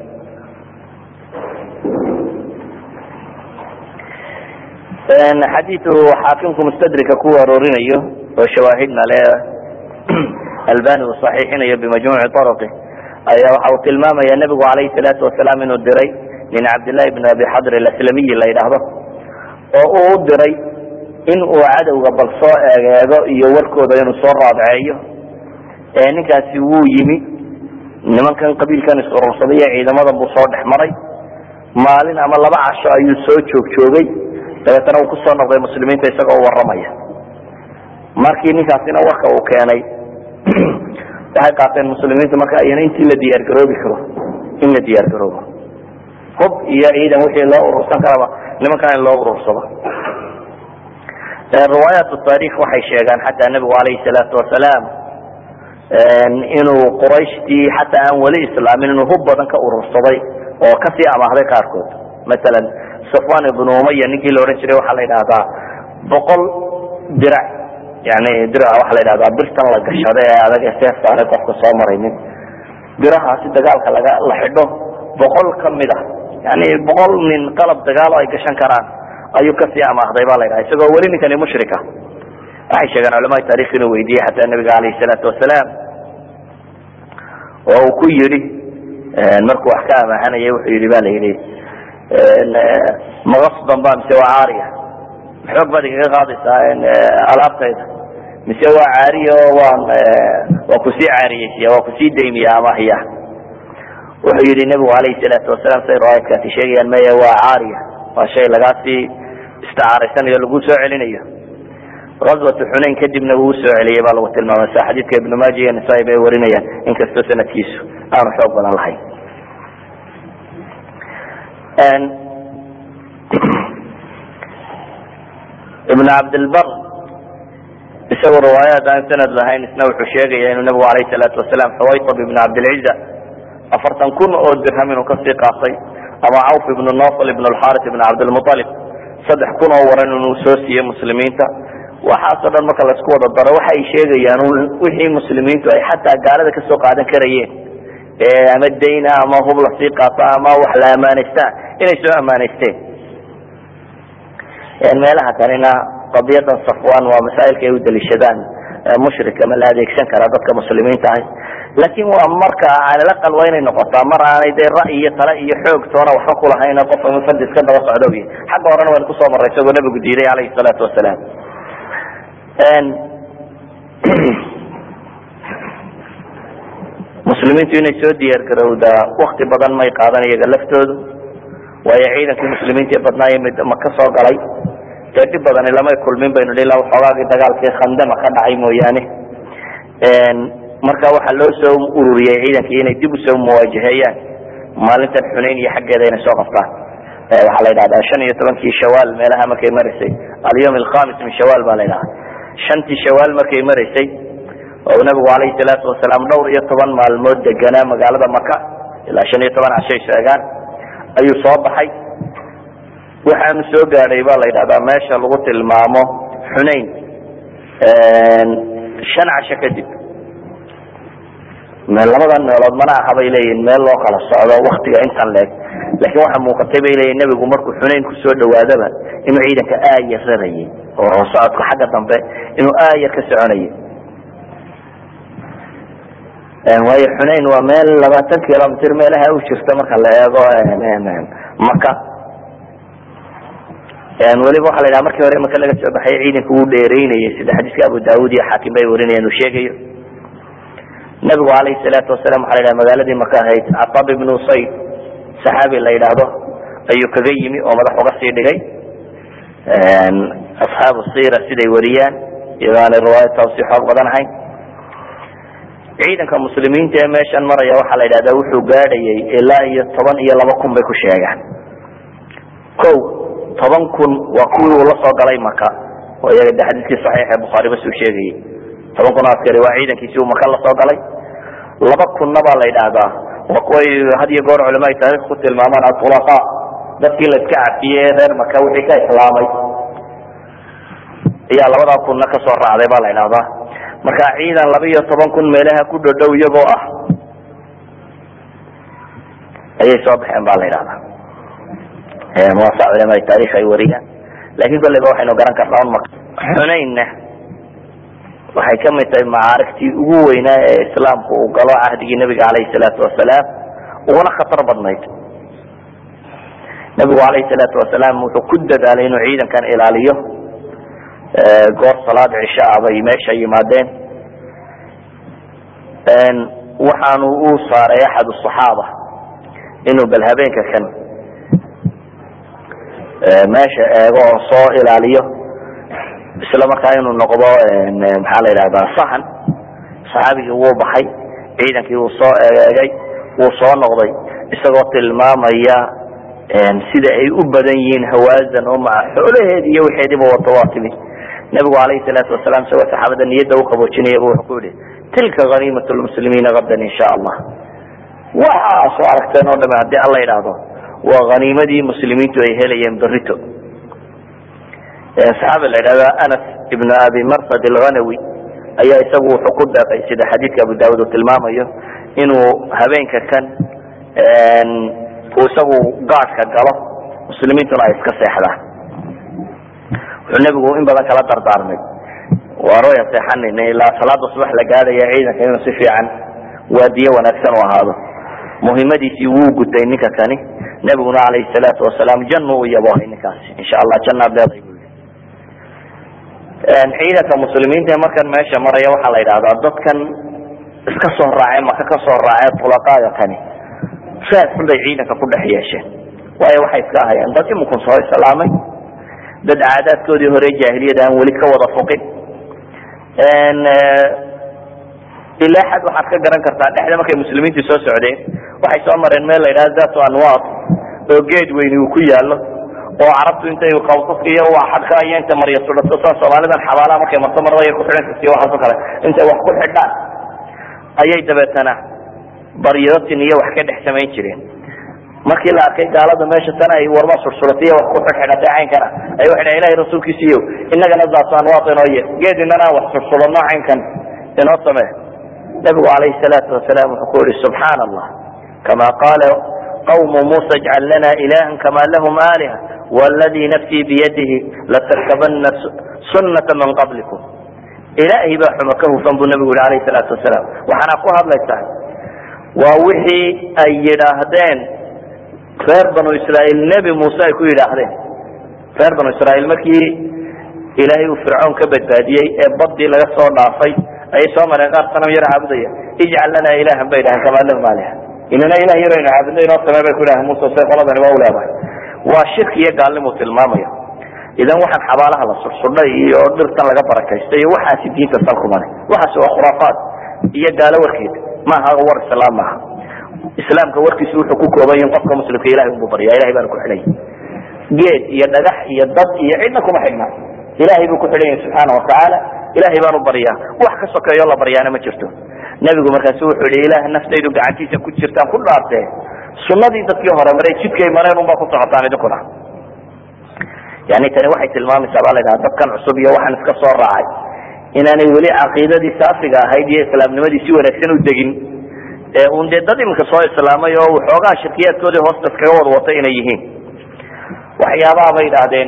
xadiiu xaakimku mustadrika ku aroorinayo oo shawaahidna le albani uu saxiixinayo bimajmuuci طarqi ayaa waxa uu tilmaamaya nebigu calayhi salaatu wasalaam inuu diray nin cabdillahi bn abi xadr alaslamiyi la yidhaahdo oo uu u diray in uu cadowga bal soo eegeego iyo warkooda inuu soo raadceeyo. ninkaasi wuu yimi, nimankan qabiilkan is-urursaday ee ciidamadan buu soo dhex maray. maalin ama laba casho ayuu soo joog joogay, dabeetana uu kusoo noqday muslimiinta isagoo u waramaya. markii ninkaasina warka uu keenay waxay qaateen muslimiinta marka ayana intii la diyaar garoobi karo in la diyaar garoobo, hub iyo ciidan wixii loo urursan karaba nimankan in loo urursado. riwaayaat taarikh waxay sheegaan xataa nebigu calayhi salaatu wasalaam inuu qurayshtii xataa aan weli islaamin inuu hub badan ka urursaday oo kasii amaahday qaarkood. masalan safwan ibnu umaya ninkii la odhan jiray waxaa la yidhahdaa boqol dirac, yani dirac waxaa la yidhahdaa birtan la gashada ee adag ee seef saaray qofka soo maraynin. birahaasi dagaalka laga la xidho boqol kamid ah, yani boqol nin qalab dagaalo ay gashan karaan ayuu kasii amaahday ba la yidhaha isagoo weli ninkani mushrika. waxay sheegaan culamaai taarikh inuu weydiiyey xataa nabiga calayhi salaatu wasalaam oo uu ku yidhi markuu wax ka amaahanayay wuxuu yidhi ba la yidhi maqasdan ba mise waa caariya, xoog baad igaga qaadaysaa alaabtayda mise waa caariya oo waan waa kusii caariyeysiya waa kusii daymiya amahya. wuxuu yihi nebigu calayhi salaatu wasalaam say riwaayadkaasi sheegayaan maya waa caariya, waa shay lagaasii isticaaraysanayo lagu soo celinayo. غazwatu xunayn kadibna wuu usoo celiyey baa lagu tilmaamay sa xadiidka ibnu maaja iyo nisaa-i bay warinayaan inkastoo sanadkiisu aanu xoog badan lahayn. ibn cabdilbar isagoo riwaayaad aan sanad lahayn isna wuxuu sheegaya inuu nabigu alayh salaatu wasalaam xawaytab ibn cabdilciza afartan kun oo dirham inuu kasii qaatay, ama cawf ibnu nofl ibn alxaris ibn cabdilmualib saddex kun oo waran inuu soo siiyey muslimiinta. waxaasoo dhan marka laisku wada daro waxa ay sheegayaan wixii muslimiintu ay xataa gaalada kasoo qaadan karayeen ama dayna ama hub lasii qaata ama wax la amaanaystaan inay soo amaanaysteen. meelaha kanina qadiyadan safwan waa masaa'ilka ay u daliishadaan mushrika ma la adeegsan karaa dadka muslimiinta ah, laakiin waa marka calaqal waa inay noqotaa mar aanay dee ra'yi iyo tale iyo xoog toona waxba kulahayna qof mufadis ka daba socdo wy xagga horena waan kusoo maray isagoo nabigu diiday calayhi salaatu wasalaam. muslimiintu inay soo diyaar garowdaa wakti badan may qaadan iyaga laftoodu, waayo ciidankii muslimiinta ee badnaaye mid maka soo galay dee dhib badani lamay kulmin baynu ilaa waxoogaagii dagaalkii khandama ka dhacay mooyaane. marka waxaa loo soo ururiyey ciidankii inay dib usoo muwaajaheeyaan maalintan xunayn iyo xaggeeda inay soo qabtaan. waxaa la yidhahdaa shan iyo tobankii shawaal meelaha markay maraysay, alyawm alkhamis min shawaal baa la yidhaha. shantii shawaal markay maraysay oo nabigu calayhi salaatu wasalaam dhowr iyo toban maalmood deganaa magaalada maka, ilaa shan iyo toban cashay sheegaan, ayuu soo baxay. waxaanu soo gaadhay baa la yidhahdaa meesha lagu tilmaamo xunayn shan casho kadib. labadan meelood mana aha bay leeyihin meel loo kala socdo waktiga intan leeg, laakiin waxaa muuqatay bay leeyihin nabigu markuu xunayn kusoo dhawaadaba inuu ciidanka aayar rarayay oo socodka xagga dambe inuu aayar ka soconayay. waayo xunayn waa meel labaatan kilomitr meelaha u jirta marka la eego maka. weliba waxa la yidhaha markii hore maka laga soo baxay ciidanka wuu dheereynayay sida xadiiska abu daawud iyo xaakim bay warinayaan uu sheegayo. nabigu calayhi salaatu wasalaam waxa la yidhaha magaaladii maka ahayd catab ibnu usayd saxaabi la yidhaahdo ayuu kaga yimi oo madax uga sii dhigay. asxaabu sira siday wariyaan iyadoo aanay riwaayadta usii xoog badan ahayn. ciidanka muslimiinta ee meeshan maraya waxaa la yidhahdaa wuxuu gaadhayay ilaa iyo toban iyo laba kun bay ku sheegaan. ko toban kun waa kuwii uu la soo galay maka oo iyaga de xadiiskii saxiix ee bukhaari bas uu sheegayay. toban kun askari waa ciidankiisi uu maka la soo galay. laba kunna baa la yidhaahdaa waa kuway had iyo goor culamaai taariikh ku tilmaamaan atulaqa, dadkii la iska cafiyey ee reer maka wixii ka islaamay ayaa labadaa kunna kasoo raacday baa la yidhahdaa. marka ciidan laba iyo toban kun meelaha ku dhodhow iyagoo ah ayay soo baxeen ba la yidhahdaa. muwasa culamaai taarikh ay wariyaan, laakiin kolleyba waxaynu garan karnaa un maka. xunaynna waxay kamid tahay macaarigtii ugu weynaa ee islaamku uu galo cahdigii nabiga calayhi salaatu wasalaam, uguna khatar badnayd. nabigu calayhi salaatu wasalaam wuxuu ku dadaalay inuu ciidankan ilaaliyo. goor salaad cisho ah bay meesha yimaadeen. waxaanu uu saaray axad asaxaaba inuu bal habeenka kan meesha eego oo soo ilaaliyo, isla markaa inuu noqdo maxaa la yidhahdaa sahan. saxaabigii wuu baxay, ciidankii wuu soo eegay, wuu soo noqday isagoo tilmaamaya sida ay u badan yihiin hawaasan oo maca xoolaheedi iyo wixeediba wato waa timi. nabigu calayhi salaatu wasalaam isagoo saxaabada niyadda u qaboojinaya bu wuxuu ku yihi tilka haniimat lmuslimiina gadan insha allah. waxaa soo aragteen oo dhame haddii alla yidhaahdo waa haniimadii muslimiintu ay helayeen berito. saxaabi la yidhahda anas ibnu abi marsad alghanawi ayaa isagu wuxuu ku deeqay sida xadiidka abu daawud uu tilmaamayo inuu habeenka kan uu isagu gaadhka galo, muslimiintuna ay iska seexdaan. wuxuu nabigu in badan kala dardaarmay waarooya seexanayna ilaa salaada subax la gaadhaya ciidanka inuu si fiican waadiye wanaagsan u ahaado. muhiimadiisii wuu gutay ninka kani. nabiguna calayhi salaatu wasalaam jannu u yaboohay ninkaasi, insha allah jannaad leedahay bu yii. ciidanka muslimiinta markan meesha maraya waxaa la yidhahdaa dadkan iska soo raacay maka ka soo raacee tulaqaaga kani saad xun bay ciidanka ku dhex yeesheen. waayo waxay iska ahayeen dad imikun soo islaamay, dad caadaadkoodii hore jaahiliyada aan weli ka wada foqin. ilaa xad waxaad ka garan kartaa dhexda markay muslimiintu soo socdeen waxay soo mareen meel la yidhahda zatu anwaad oo geed weyni uu ku yaalo, oo carabtu intay qawsaska iyo waxadka iyo inta marya sudhato soo soomaalidan xabaalaha markay marto marada ay ku xidhan karti waxaas oo kale intay wax ku xidhaan ayay dabeetana baryadotin iyo wax ka dhex samayn jireen. markii la arkay gaalada meesha tan ay warma sursuratiyo wax ku xidhxidhatay caynkana ay waxay ilaahay rasuulkiisiyo innagana daasaan waaqinooye geedinana wax sursurano caynkan inoo samee nabigu calayhi salaatu wasalaam wuxuu ku yidhi subxaana allah kama qaala qawmu muusa ijcal lana ilahan kama lahum aaliha والذي نفسي بيده لتركبن سنة من قبلكم إلهي بحمكه فانبو النبي عليه الصلاة والسلام وحنا أقوها بليسان ووحي أي يراهدين فير بنو إسرائيل النبي موسى يكون يراهدين فير بنو إسرائيل مكي إلهي وفرعون كبت باديي بدي لغصور نافي أي سوما نغار سنم يرى عبدية اجعل لنا إلها بينها كما لهم عليها إننا إله يرين عبدية نصر ما بيكون لها موسى سيقول الله وأولى بها وشرك يقال متلمامية إذا واحد حبالها للصرصرة يقدر تلقى بركة واحد سدين تسلكم عليه واحد سوى خرافات يقال وركيد ما هو ور السلام معها إسلام كورك سوى حقوق وبين قفك مسلم في إلهي مبطري إلهي بارك عليه جيد يددح يدد يعينكم حلنا إلهي بارك عليه سبحانه وتعالى إلهي بارك بريا وحكسك يلا بريانا ما جرته نبي مركزوح إله النفس يدق عتيسة كنت جرتان كل عرته sunnadii dadkii hore maray jidkay mareen unbaa ku socotaan idinkuna yani tani waxay tilmaamaysaa baa laydhaha dadkan cusub iyo waxaan iska soo raacay inaanay weli caqiidadii saafiga ahayd iyo islaamnimadii si wanaagsan u degin ee uun dee dad iminka soo islaamay oo waxoogaa shirkiyaadkoodii hoosta iskaga wada watay inay yihiin waxyaabaha bay idhaahdeen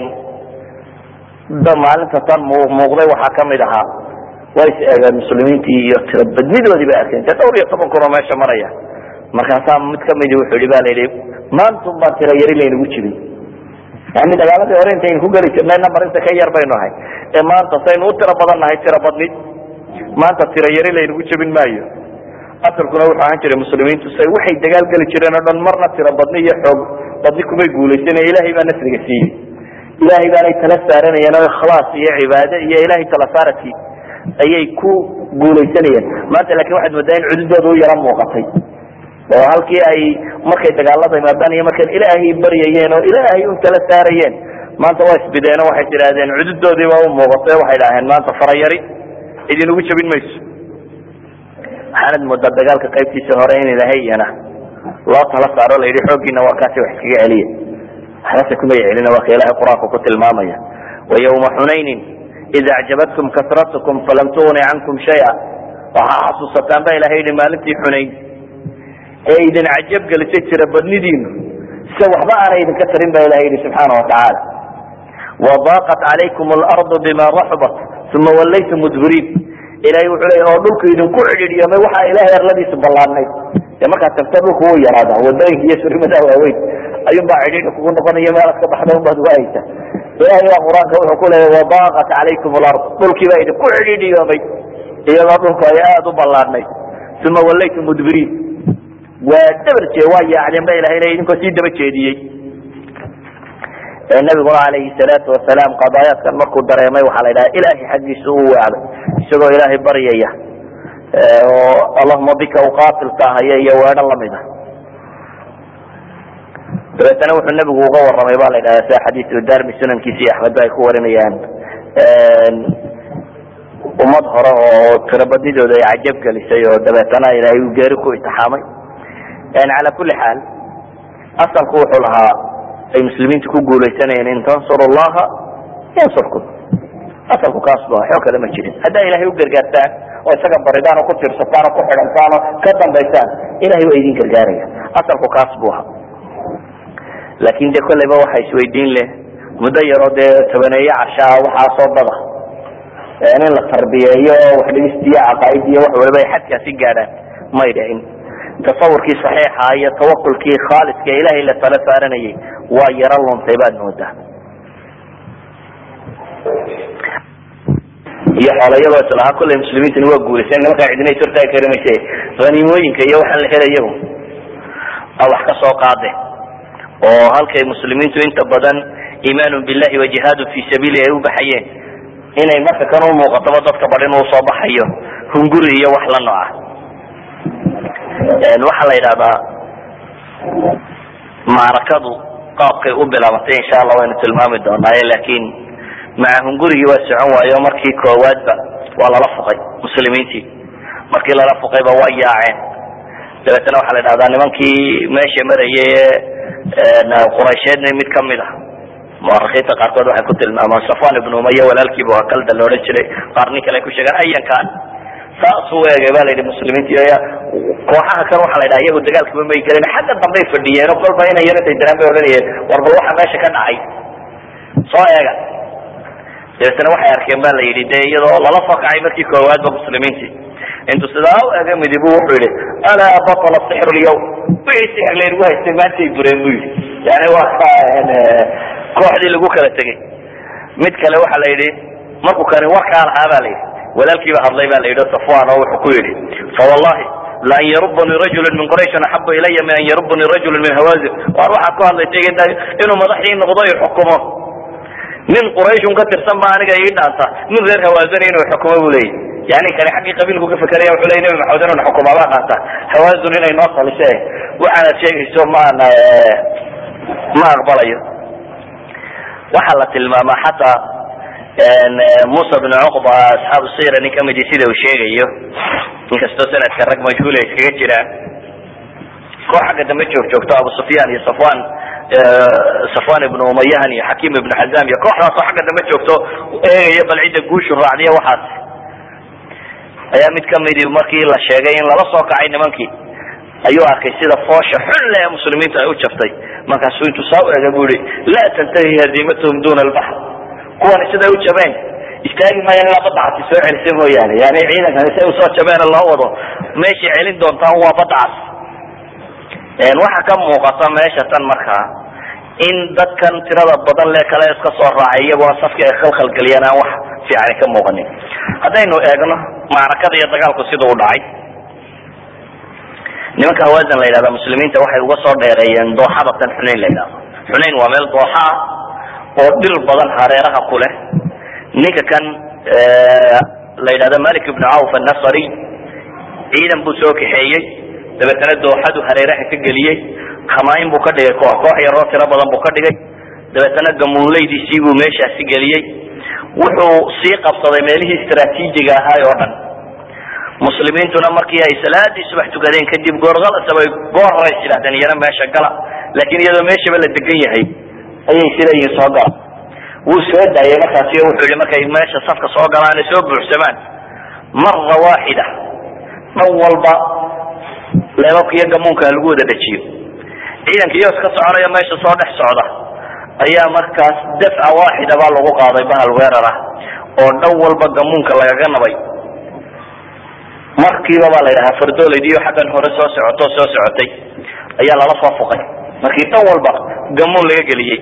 da maalinta tan muuqday waxaa kamid ahaa way is eegeen muslimiintii iyo tirabadnidoodii bay arkeen dee dhowr iyo toban kun oo meesha maraya markaasaa mid kamidi wuxuu yidhi ba la yidhi maantun baan tira yari laynagu jibin yani dagaaladii hore intaynu ku geli jirnay number inta ka yar baynu ahay ee maanta saynu u tiro badan nahay tiro badni maanta tira yari laynagu jibin maayo asalkuna wuxuu ahaan jiray muslimiintu say waxay dagaal geli jireen oo dhan marna tiro badni iyo xoog badni kumay guulaysan ilaahay baa nasriga siiyey ilaahay baanay tala saaranayeen oo ikhlaas iyo cibaado iyo ilaahay tala saaradkii ayay ku guulaysanayeen maanta laakiin waxaad moodaa in cududooda u yara muuqatay oo halkii ay markay dagaalada imaadaan iyo markay ilaahay baryayeen oo ilaahay u tala saarayeen maanta waa isbideen oo waxay tiraadeen cududoodii baa u muuqatay waxay dhaaheen maanta farayari idin ugu jabin mayso waxaanad moodaa dagaalka qaybtiisa hore in ilaahay iyana loo tala saaro la yidhi xooggiina waa kaasi wax iskaga celiya waxnase kuma celina waa ka ilaahay qur-aanka ku tilmaamaya wayawma xunaynin ida acjabatkum kasratukum falam tugni cankum shaya waxaa xasuusataan ba ilahay yidhi maalintii xunayn ee idin cajab gelisay tira badnidiinu se waxba aanay idinka tarin ba ilahay yidhi subxaana watacaala wadaaqat calaykum alardu bima raxbat uma wallaytum mudbiriin ilahay wuxuu leeyahy oo dhulku idinku cidhiidhiyamay waxaa ilahay arladiisu ballaadnayd dee markaad tagta dhulku wuu yaraadaa wadooyinka iyo surimadaa waaweyn ayuun baa cidhiidhi kugu noqonaya meelaad ka baxda un baad waayeysa ilahay baa qur-aanka wuxuu ku leeyahy wadaaqat calaykum alard dhulkii baa idinku cidhiidhiyamay iyadoo dhulku ay aada u ballaadnayd uma wallaytum mudbiriin waa dabarje waa yaacdeen ba ilahay leeyahy idinkoo sii daba jeediyey nabiguna calayhi salaatu wasalaam qadaayaadkan markuu dareemay waxaa la yidhaha ilaahay xaggiisa u weecday isagoo ilaahay baryaya oo allahuma bika uqaatil taahaya iyo weedho lamid ah dabeetana wuxuu nabigu uga waramay ba la yidhahda sida xadiisu darmi sunankiisa iyo axmed ba ay ku warinayaan ummad hore oo tirabadidooda ay cajab gelisay oo dabeetana ilaahay uu geeri ku itixaamay cala kuli xaal asalku wuxuu lahaa ay muslimiintu ku guulaysanayeen in tansuru llaha yansurkum asalku kaas bu xoo kale ma jirin haddaa ilahay u gargaartaan oo isaga baridaan oo ku tiirsataan oo ku xidhantaan oo ka dambaysaan ilahay waa idin gargaaraya asalku kaas bu ahaa laakin de kolleyba waxa isweydiin leh muddo yaroo dee tobaneeye cashaa waxaasoo dada in la tarbiyeeyo wax dhigistiyo caqaaid iyo wax waliba ay xadkaasi gaadhaan may dhicin tasawurkii saxiixa iyo tawakulkii khaaliska ilahay la tala saaranayay waa yaro luntay baad moodaa iyo xoolayadoo islahaa kulley muslimiintuna waa guulaysan nimankaa cidinay sortaagi kari mayse haniimooyinka iyo waxaan la helayagu a wax ka soo qaade oo halkay muslimiintu inta badan iimaanun billahi wa jihaadun fi sabiili ay u baxayeen inay marka kan u muuqatoba dadka badhin uu soo baxayo hunguri iyo wax la nooca waxaa la yidhahdaa macrakadu qaabkay u bilaabatay insha allah waynu tilmaami doonaaye laakin maca hungurigii waa socon waayo markii koowaadba waa lala fuqay muslimiintii markii lala fuqayba waa yaaceen dabeetana waxaa la idhahdaa nimankii meesha marayay quraysheedna mid kamid ah mu'arikhiinta qaarkood waxay ku tilmaamaan Safwan ibn Umayya walaalkiiba waa kalda la odhan jiray qaar nin kale ku sheegan ayankan saas u eegay baa la yidhi muslimiinta iyo kooxaha kan waxaa la yidhaha iyagu dagaalkiiba may gelin xagga dambey fadhiyeen oo kolba inay yaratay daraan bay odhanayeen war bal waxa meesha ka dhacay soo eega dabeetana waxay arkeen baa la yidhi dee iyadoo lala soo kacay markii koowaadba muslimiintii intuu sidaa u eega midibu wuxuu yidhi alaa batala sixru lyawm wixii sixir laynagu haystay maantay bureen buu yidhi yani waa kooxdii lagu kala tegey mid kale waxa la yidhi markuu kani warkaa lahaa baa la yidhi walaalkiiba hadlay baa la yidhi Safwan oo wuxuu ku yidhi fawallahi la an yarubani rajul min quraish ahabba ilaya min an yarubani rajul min hawazin war waxaa ku hadlay tegay inuu madaxii noqdo iyo xukumo nin quraish ka tirsan baa aniga ii dhaanta nin reer hawazin inuu xukumo buu leeyahay yani kani xaqii qabiilku ka fakaraya wuxuu leeyahay nabi maxamed inuu xukumo baa dhaanta hawazin inay noo talisay waxaana sheegayso maana ma aqbalayo waxa la tilmaamaa xataa Musa ibn Uqba asxaabu sira nin kamid sida uu sheegayo inkastoo sanadka rag majhuul ay iskaga jiraan kooxda dambe joog joogto Abu Sufyan iyo Safwan Safwan ibn Umayyah iyo Hakim ibn Hazam iyo kooxdaas oo xagga dambe joogto eegaya bal cid guushu raacdiya waxaas ayaa mid kamid markii la sheegay in lala soo kacay nimankii ayuu arkay sida foosha xun leh muslimiinta ay u jaftay markaasuu intuu soo eegay buu yidhi laa tantahi hadiimatuhum duuna albaxr kuwan sida u jabeen istaagi maayaan ilaa badacasi soo celisay mooyaane yani ciidankan si usoo jabeen loo wado meesha celin doontaan waa badacas waxa ka muuqata meesha tan markaa in dadkan tirada badan lee kale iska soo raacay iyagoo safkii ay khalkhal geliyaan aan wax fiican ka muuqanin haddaynu eegno macrakada iyo dagaalku sida u dhacay nimanka hawazin la yidhahda muslimiinta waxay uga soo dheereeyeen dooxada tan Xunayn la yidhahdo Xunayn waa meel dooxa ah oo dhil badan hareeraha ku leh ninka kan la yidhahda Malik ibn Auf an-Nasri ciidan buu soo kaxeeyey dabeetana dooxadu hareeraha ka geliyey khamayn buu ka dhigay koox koox yaroo tiro badan buu ka dhigay dabeetana gamuuleydiisii buu meeshaasi geliyey wuxuu sii qabsaday meelihii istiraatiijiga ahaa oo dhan muslimiintuna markii ay salaadii subax tukadeen kadib goorgalasa bay goor horay yidhahdeen iyana meesha gala laakiin iyadoo meeshaba la degan yahay ayay sidayiin soo gala wuu soo daayay markaasi wuxuu yihi markay meesha safka soo galaan ay soo buuxsamaan marra waaxida dhan walba leebabka iyo gamuunka lagu wada dhajiyo ciidanka iyo iska soconaya meesha soo dhex socda ayaa markaas dafca waaxida baa lagu qaaday bahal weerar ah oo dhan walba gamuunka lagaga nabay markiiba baa la yidhahaa fardooleydiiyo xaggan hore soo socoto soo socotay ayaa lala soo fuqay markii dhan walba gamuun laga geliyey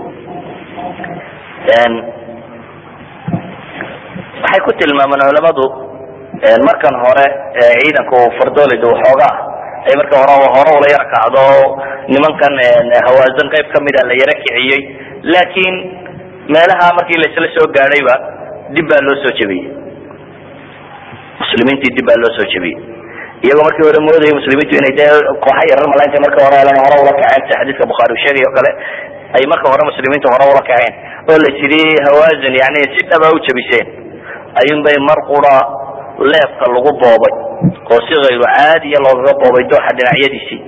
waxay ku tilmaamaan culamadu markan hore ciidanku fardooleyda waxoogaa ay marka hore hore ula yara kacdo nimankan hawazin qayb kamida la yara kiciyey laakiin meelaha markii la isla soo gaadhayba dib baa loo soo jebiyey muslimiintii dib baa loo soo jebiyey iyagoo markii hore moodayay muslimiintu inay dee kooxa yarar malaynta marka hore helan hore ula kaceen sida xadiiska bukhaari uu sheegay oo kale ay marka hore muslimiintu hore ula kaceen oo la jiri hawazin yani si dhaba u jebiseen ayuun bay mar qura leebka lagu boobay oo si hayru caadiya loogaga boobay dooxa dhinacyadiisii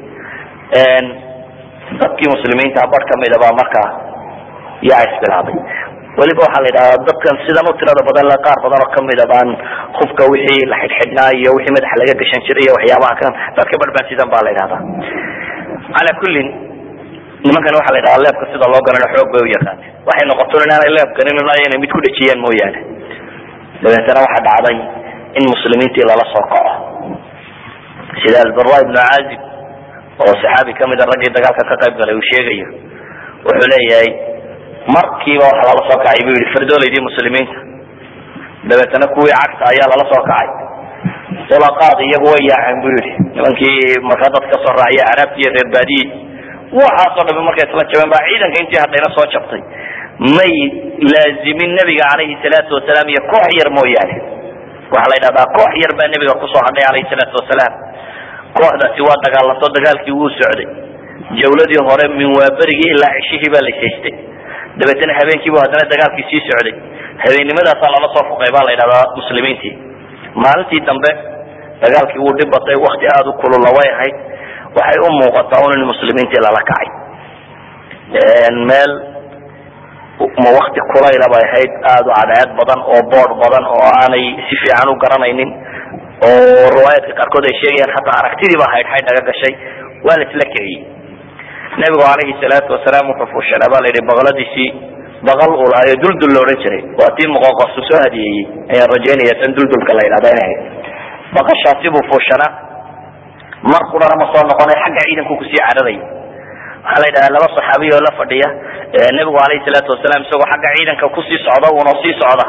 dadkii muslimiinta bar kamida baa markaa yaa isbilaabay weliba waxaa la yidhahdaa dadkan sidan u tirada badan le qaar badan oo kamida baan hubka wixii la xidhxidhnaa iyo wixii madaxa laga gashan jiray iyo waxyaabaha kan dadka barbaan sidan baa la yidhahdaa calaa kullin nimankan waxaa la yidhahdaa leebka sida loo ganano xoog bay u yaqaaneen waxay noqoton inaanay leeb ganin ilaa inay mid ku dhejiyaan mooyaane dabeetana waxaa dhacday in muslimiintii lala soo kaco sida albara ibnu caazib oo saxaabi kamida raggii dagaalka ka qayb galay uu sheegayo wuxuu leeyahay markiiba waxa lala soo kacay buu yihi fardoolaydii muslimiinta dabeetana kuwii cagta ayaa lala soo kacay ulaqaad iyagu way yaaceen buu yihi nimankii markaa dad ka soo raaciya caraabti iyo reer baadiyi waxaasoo dhami markay isla jabeen baa ciidanka intii hadhayna soo jabtay may laazimin nabiga calayhi salaatu wasalaam iyo koox yar mooyaane waxaa la yidhahdaa koox yar baa nabiga kusoo hadhay calayhi salaatu wasalaam kooxdaasi waa dagaalanto dagaalkii wuu socday jawladii hore min waaberigii ilaa cishihii baa la haystay dabeetana habeenkiibu haddana dagaalkii sii socday habeennimadaasa lala soo fuqay baa la yidhahdaa muslimiintii maalintii dambe dagaalkii wuu dhib batay waqti aad u kulul way ahayd waxay u muuqataa in muslimiintii lala kacay meel ma waqti kulayl bay ahayd aad u cadceed badan oo boor badan oo aanay si fiican u garanaynin oo riwaayadka qaarkood ay sheegayaan hatta aragtidii baa haydhay dhaga gashay waa la isla kiciyay nabigu calayhi salaatu wasalaam wuxuu fuushanaa baa la yidhi baqladiisii baqal uu lahayo duldul la odhan jiray waa tii muqoqosu soo hadiyeeyey ayaan rajaynaya tan duldulka la yidhahda inay ahayd baqashaasi buu fuushanaa mar qurana ma soo noqonay xagga ciidanku kusii cararay waxaa la yidhahdaa laba saxaabiy oo la fadhiya nabigu calayhi salaatu wasalaam isagoo xagga ciidanka kusii socda uuna sii socda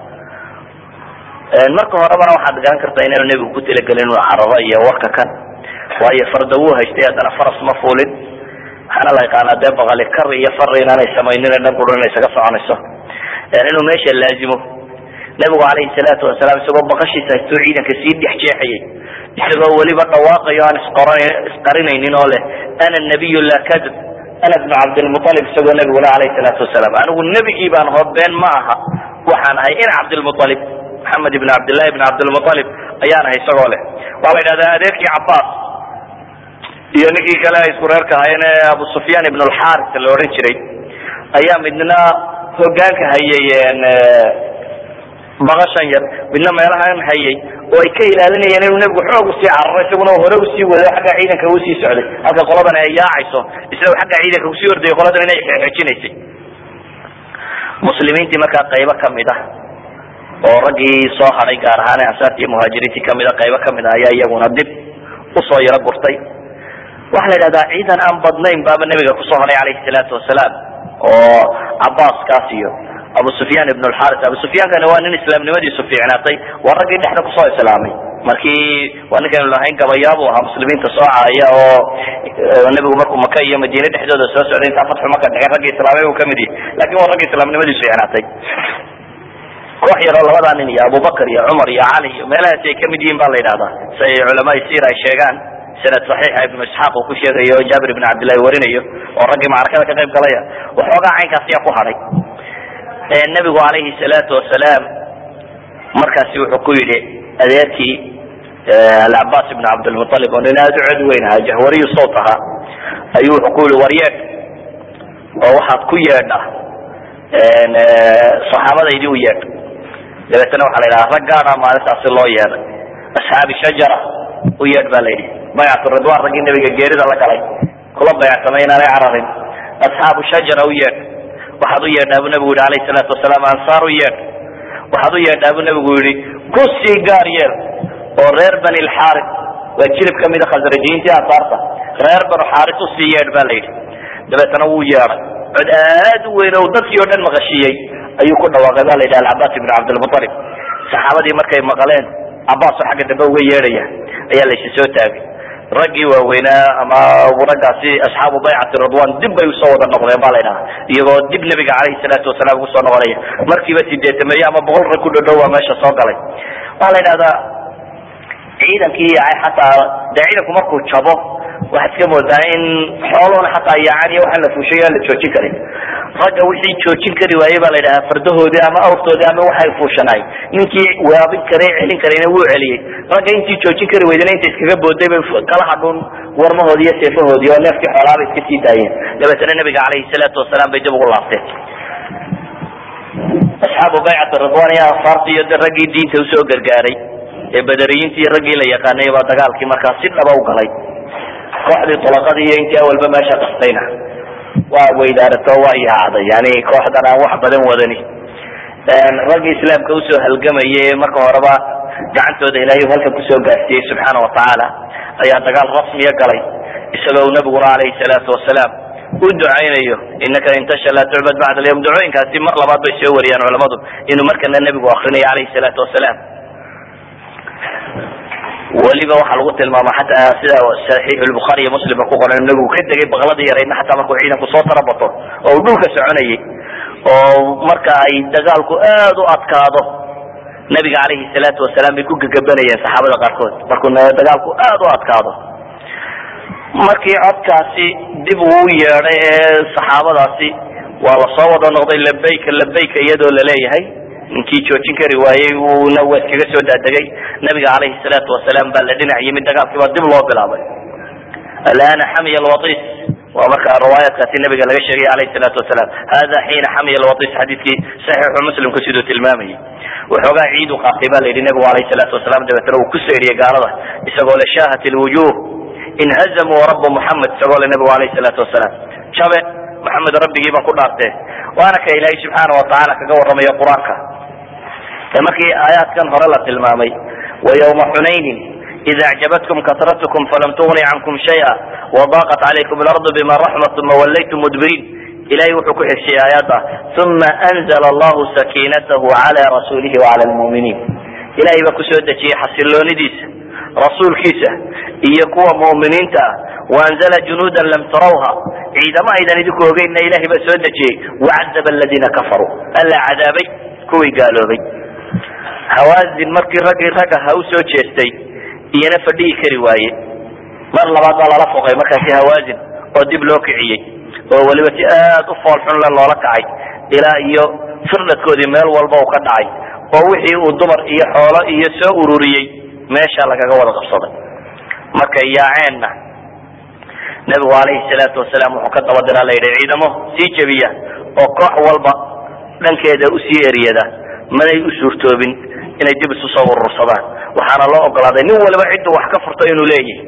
marka horebana waxaad garan kartaa inaanu nebigu ku talagelin inuu cararo iyo warka kan waayo farda wuu haystay haddana faras ma fuulin waxaana la yaqaanaa dee baqali kar iyo fari inaanay samaynin dhan qura inay isaga soconayso inuu meesha laazimo nabigu calayhi salaatu wasalaam isagoo baqashiisa haystoo ciidanka sii dhex jeexayay isagoo weliba dhawaaqayo aan isqarinaynin oo leh ana nabiyu laa kadib ana bnu cabdilmualib isagoo nabigu le alayhi salaatu wasalaam anigu nebigii baan hoo been ma aha waxaan ahay in cabdilmualib maxamed ibn cabdillahi ibn cabdilmualib ayaan ahay isagoo leh waxaa la yidhahdaa adeerkii cabaas iyo ninkii kale ay isku reerka ahaayeen abu sufyaan ibn alxaris la odhan jiray ayaa midna hogaanka hayay baqashan yar midna meelahan hayay oo ay ka ilaalinayeen inuu nebigu xoog usii cararo isaguna hore usii wado xagga ciidanka usii socday halka qoladan ay yaacayso isagoo xagga ciidanka usii ordayay qoladan inay xejinaysay muslimiintii markaa qaybo kamid ah oo raggii soo hadhay gaar ahaan ansaartii iyo muhaajiriintii kamid a qaybo kamid ah ayaa iyaguna dib usoo yaro gurtay waxaa la yidhahdaa ciidan aan badnayn baaba nebiga kusoo hadhay calayhi salaatu wasalaam oo cabaaskaas iyo abu sufyaan ibn alxaris abu sufyaankani waa nin islaamnimadiisu fiicnaatay waa raggii dhexda kusoo islaamay markii waa ninkaynu lahayn gabayaabu ahaa muslimiinta soo caaya oo nebigu markuu maka iyo madiine dhexdooda soo socday intaa fatxu maka dhigay raggii islaamay uu kamid yahay lakin waa raggii islaamnimadiisu fiicnaatay koox yaroo labadaa nin iyo abubakar iyo cumar iyo cali iyo meelahaasi ay kamid yihiin ba la yidhahdaa si ay culamaai siir ay sheegaan sanad saxiixa ibnu isxaaq uu ku sheegayo o jaabir ibn cabdillahi warinayo oo raggii macrakada ka qayb galaya waxoogaa caynkaas ayaa ku hadhay nabigu calayhi salaatu wasalaam markaasi wuxuu ku yidhi adeerkii alcabaas ibn cabdilmualib oo nin aad u cod weyn ahaa jahwariyu sawt ahaa ayuu wuxuu ku yihi waryeed oo waxaad ku yeedha saxaabadaydii u yeedh dabeetana waxaa la yidhaha rag gaada maalintaasi loo yeedhay asxaabi shajara u yeedh ba la yidhi baycatu ridwan raggii nabiga geerida la galay kula bayacsamay inaanay cararin asxaabu shajara u yeedh waxaad u yeedhaa bu nabigu yihi alayhi salaatu wasalaam ansaar u yeedh waxaad u yeedhaa bu nabigu yihi kusii gaar yeel oo reer bani lxaaris waa jilib kamida khasrajiintii ansaarta reer banu xaaris usii yeedh ba la yidhi dabeetana wuu yeedhay cod aad u weyn oo dadkii oo dhan maqashiyey ayuu ku dhawaaqay ba la yidhi alcabaas ibn cabdilmualib saxaabadii markay maqaleen cabaas oo xagga dambe uga yeedhaya ayaa laysi soo taagay raggii waaweynaa ama raggaasi asxaabu baycati ridwan dib bay usoo wada noqdeen ba la ydhaha iyagoo dib nabiga calayhi salaatu wasalaam ugu soo noqonaya markiiba sideetameeye ama boqol rag ku dhodhow waa meesha soo galay waxaa la yidhahdaa ciidankii xataa dee ciidanku markuu jabo waxaad iska moodaa in xoolahuna xataa yaacan iyo waxaan la fuushay aan la joojin karin ragga wixii joojin kari waayey baa la yidhahaa fardahoodii ama awrtoodii ama waxay fuushanaay ninkii waabin karay celin karayna wuu celiyey ragga intii joojin kari weydana inta iskaga booday bay kala hadhuun warmahoodii iyo seefahoodii oo neefkii xoolaaba iska sii daayeen dabeetana nabiga calayhi salaatu wasalaam bay dib ugu laabteen asxaabu baycati ridwan iyo ansaartii iyo raggii diinta usoo gargaaray ee badariyiintii iyo raggii la yaqaanay baa dagaalkii markaa si dhaba u galay kooxdii tulaqadii iyo intii awalba meesha qastayna waa weydaarato waa yaacday yani kooxdan aan wax badan wadani raggii islaamka usoo halgamayay marka horeba gacantooda ilaahay halkan kusoo gaarsiiyey subxaana watacaala ayaa dagaal rasmiya galay isagoo nabiguna calayhi salaatu wasalaam u ducaynayo inaka intasha laa tucbad bacda alyawm ducooyinkaasi mar labaad bay soo wariyaan culamadu inuu markana nebigu akrinayo calayhi salaatu wasalaam weliba waxaa lagu tilmaama xataa sida saxiix lbukhaari iyo muslim ku qoran nabigu ka degay baqladii yaraydna xataa markuu ciidanku soo tarabato oo uu dhulka soconayay oo marka ay dagaalku aad u adkaado nabiga calayhi salaatu wasalaam bay ku gagabanayeen saxaabada qaarkood markuu dagaalku aad u adkaado markii codkaasi dib uu yeedhay ee saxaabadaasi waa lasoo wada noqday labayka labayka iyadoo laleeyahay ninkii joojin kari waayey uuna waa iskaga soo daadegay nabiga calayhi salaatu wasalaam baa la dhinac yimid dagaalkii baa dib loo bilaabay alana xamiya alwatis waa markaa riwaayaadkaasi nabiga laga sheegay calayhi salaatu wasalaam hada xiina xamiya alwatis xadiidkii saxiixu muslimku siduu tilmaamayay waxoogaa ciid u qaatay baa la yidhi nabigu calayhi salaatu wasalaam dabeetana uu ku seeriyey gaalada isagoo le shaahat alwujuh inhazamuu rabbu muxamed isagoo le nabigu calayhi salaatu wasalaam jabe maxamed rabbigii baan ku dhaartee waana ka ilaahay subxaana watacaala kaga warramayo qur-aanka markii aayaadkan hore la tilmaamay wayawma xunaynin ida acjabatkum kasratkum falam tugni cankum shaya wadaqat calaykum alardu bima raxmat uma wallaytum mudbiriin ilahay wuxuu ku xigshiyay aayadda uma anzla allahu sakiinatahu cala rasuulihi wacala lmu'miniin ilahay baa kusoo dejiyey xasiloonidiisa rasuulkiisa iyo kuwa mu'miniinta ah waanzala junuudan lam tarawha ciidama aydan idinku ogeynna ilahay baa soo dejiyey wacadaba aladiina kafaruu alla cadaabay kuwii gaaloobay hawaazin markii raggii ragga ha u soo jeestay iyana fadhihi kari waaye mar labaad baa lala foqay markaasi hawaazin oo dib loo kiciyey oo weliba si aad u foolxun le loola kacay ilaa iyo firdadkoodii meel walba uu ka dhacay oo wixii uu dumar iyo xoolo iyo soo ururiyey meesha lagaga wada qabsaday markay yaaceenna nabigu calayhi salaatu wasalaam wuxuu ka daba diraa la yidhi ciidamo sii jebiya oo koox walba dhankeeda usii eriyada manay u suurtoobin inay dib isu soo urursadaan waxaana loo ogolaaday nin waliba ciddu wax ka furto inuu leeyahay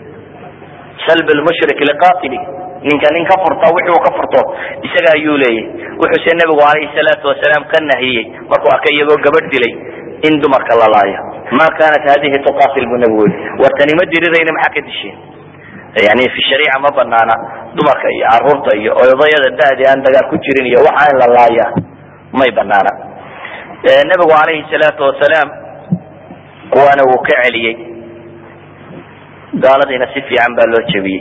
salb lmushrik liqatili ninka nin ka furta wixii uu ka furto isaga ayuu leeyahay wuxuuse nabigu calayhi salaatu wasalaam ka nahiyey markuu arkay iyagoo gabadh dilay in dumarka la laayo ma kanat hadihi tuqatil bu nabigu wartani ma dirirayna maxaa ka disheen yani fi shariica ma banaana dumarka iyo caruurta iyo odayada da-di aan dagaal ku jirin iyo waxa in la laaya may banaana nabigu calayhi salaatu wasalaam kuwaana wuu ka celiyey gaaladiina si fiican baa loo jebiyey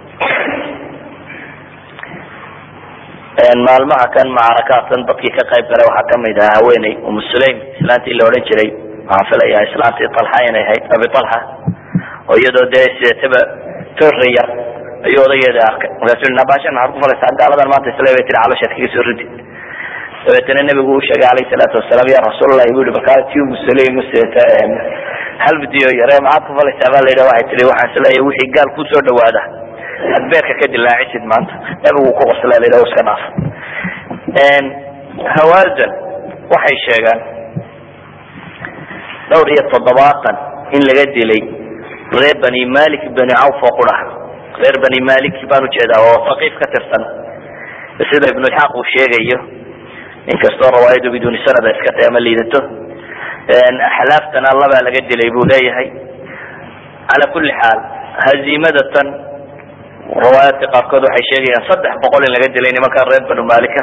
maalmaha kan macrakaadkan dadkii ka qayb galay waxaa kamid ahaa haweeney umu sulaym islaantii la odhan jiray waxaan filayaa islaantii talxa inay ahayd abi talxa oo iyadoo dee sideetaba torre yar ayuu odageeda arkay markaasuu yii nabaashan maxaad ku falaysaa gaaladan maanta isla bay tiri caloshaad kaga soo ridi dabeetana nabigu uu sheegay calayhi salaatu wasalaam ya rasuulallah buu yihi markaa tii umu sulaym useeta hal bidiyo yare maxaad ku falaysaa baa la yidhi waxay tiri waxaan isleeyahay wixii gaal kusoo dhawaada ad beerka ka dilaacisid maanta nabigu ku qosla la yidhaha iska dhaaf hawazan waxay sheegaan dhowr iyo toddobaatan in laga dilay reer bani malik bani cawf oo qura reer bani malik baan ujeedaa oo faqiif ka tirsan sida ibnu isxaaq uu sheegayo inkastoo rawaayadu biduuni sanada iska tahay ama liidato axlaaftana allabaa laga dilay buu leeyahay cala kulli xaal haziimadatan riwaayaadka qaarkood waxay sheegayaan saddex boqol in laga dilay nimanka reer banu malika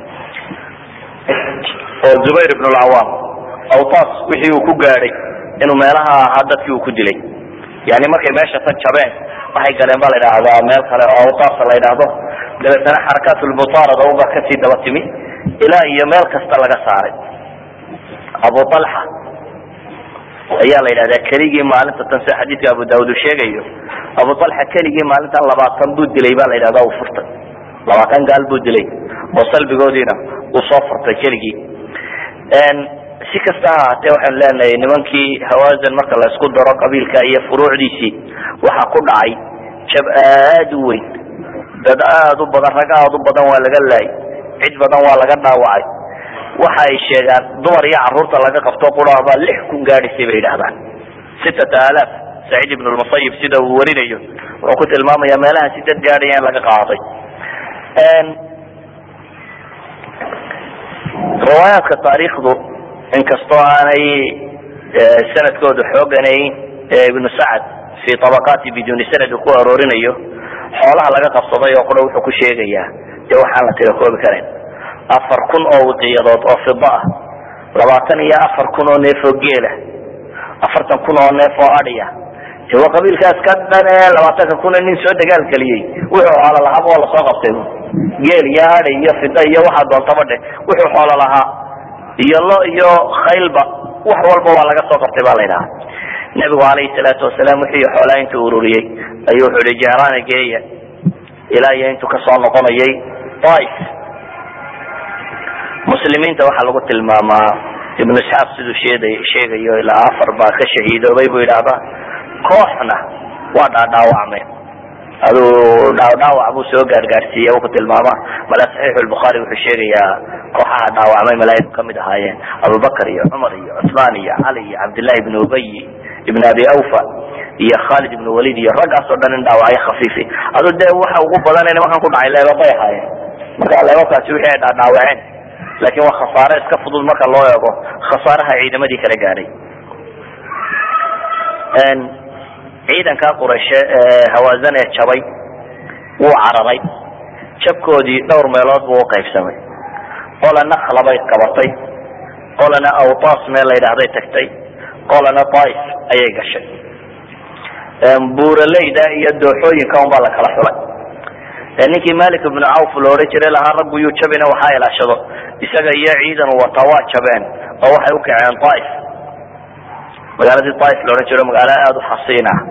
oo zubayr ibn lcawaam awtaas wixii uu ku gaadhay inuu meelaha ahaa dadkii uu ku dilay yani markay meesha tan jabeen waxay galeen baa la yidhaahdaa meel kale oo awtaasa la yidhaahdo dabeetana xarakaat lmusaarada uba kasii daba timi ilaa iyo meel kasta laga saaray abu talxa ayaa la yidhahdaa keligii maalinta tan sida xadiidka abu daawud uu sheegayo abu talxa keligii maalintan labaatan buu dilay baa la yidhahdaa uu furtay labaatan gaal buu dilay oo salbigoodiina uu soo furtay keligii si kasta ha ahaatee waxaanu leenahay nimankii hawazan marka la isku daro qabiilka iyo furuucdiisii waxaa ku dhacay jab aad u weyn dad aad u badan rag aad u badan waa laga laayay cid badan waa laga dhaawacay waxa ay sheegaan dumar iyo caruurta laga qabto quraabaa lix kun gaadhisay bay yidhahdaan sittata alaaf saciid ibn lmusayib sida uu warinayo wuxuu ku tilmaamaya meelaha si dad gaadhaya in laga qaaday riwaayaadka taariikhdu inkastoo aanay sanadkooda xooganayn ibnu sacad fi tabaqaati biduni sanad uu ku aroorinayo xoolaha laga qabsaday oo qura wuxuu ku sheegayaa dee waxaan la tira koobi karayn afar kun oo wadiyadood oo fida ah labaatan iyo afar kun oo neef oo geela afartan kun oo neef oo adhiya de waa qabiilkaas ka dhan ee labaatanka kun nin soo dagaalgeliyey wuxuu xoolo lahaaba waa lasoo qabtay geel iyo adhi iyo fida iyo waxaa doontaba dheh wuxuu xoolo lahaa iyo lo iyo khaylba wax walba waa laga soo qabtay baa la yidhaha nabigu calayhi salaatu wasalaam wixii xoolaa intuu ururiyey ayuu wuxuu ihi jehraana geeya ilaa iyo intuu kasoo noqonayay taif muslimiinta waxaa lagu tilmaamaa ibn isxaaq siduu sheegayo ilaa afar baa ka shahiidoobay buu yidhaahdaa kooxna waa dhaadhaawacmeen aduu dhaawdhaawac buu soo gaargaarsiiyey uu ku tilmaama mala saxiixu lbukhaari wuxuu sheegayaa kooxaha dhaawacmay malaayiku kamid ahaayeen abubakar iyo cumar iyo cusmaan iyo cali iyo cabdillahi ibn ubay ibn abi awfa iyo khalid ibn walid iyo raggaas oo dhan in dhaawacyo khafiifi aduu dee waxa ugu badan nimankan ku dhacay leeba bay ahaayeen marka leebabkaasi wixii ay dhaadhaawaceen laakiin waa khasaare iska fudud marka loo eego khasaaraha ciidamadii kala gaadhay ciidanka qurayshe hawaazan ee jabay wuu cararay jabkoodii dhowr meelood buu uqaybsamay qolana khlabay qabatay qolana awtaas meel la yidhaahday tagtay qolana taif ayay gashay buuraleyda iyo dooxooyinka un baa la kala xulay ninkii malik ibnu cawf la odhan jiray lahaa raggu yuu jabina waxaa ilaashado isaga iyo ciidan wata waa jabeen oo waxay ukaceen taif magaaladii taif la odhan jiro magaalo aada u xasiin ah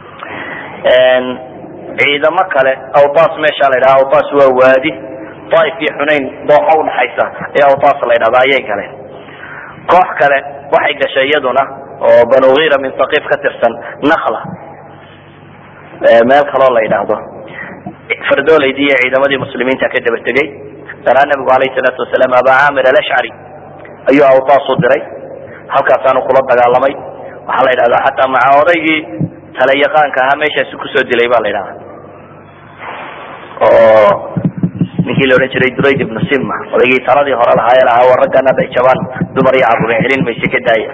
ciidamo kale awtaas meesha la yidhaha awtaas waa waadi taif iyo xunayn dooxa udhaxaysa ee awtaas la yidhahda ayay galeen koox kale waxay gashay iyaduna oo banu ghira min taqiif ka tirsan nakla meel kaloo la yidhaahdo fardoolaydii iyo ciidamadii muslimiinta ka daba tegay daraa nabigu alayhi salaatu wasalaam aba camir alashcari ayuu awtaas u diray halkaasaanu kula dagaalamay waxaa la yidhahdaa xataa maca odaygii talayaqaanka ahaa meeshaasi kusoo dilay ba la yidhahda oo ninkii la odhan jiray durayd ibnu sima odaygii taladii hore lahaayee lahaa war raggan hadday jabaan dumar iyo caruurin celin mayse ka daaya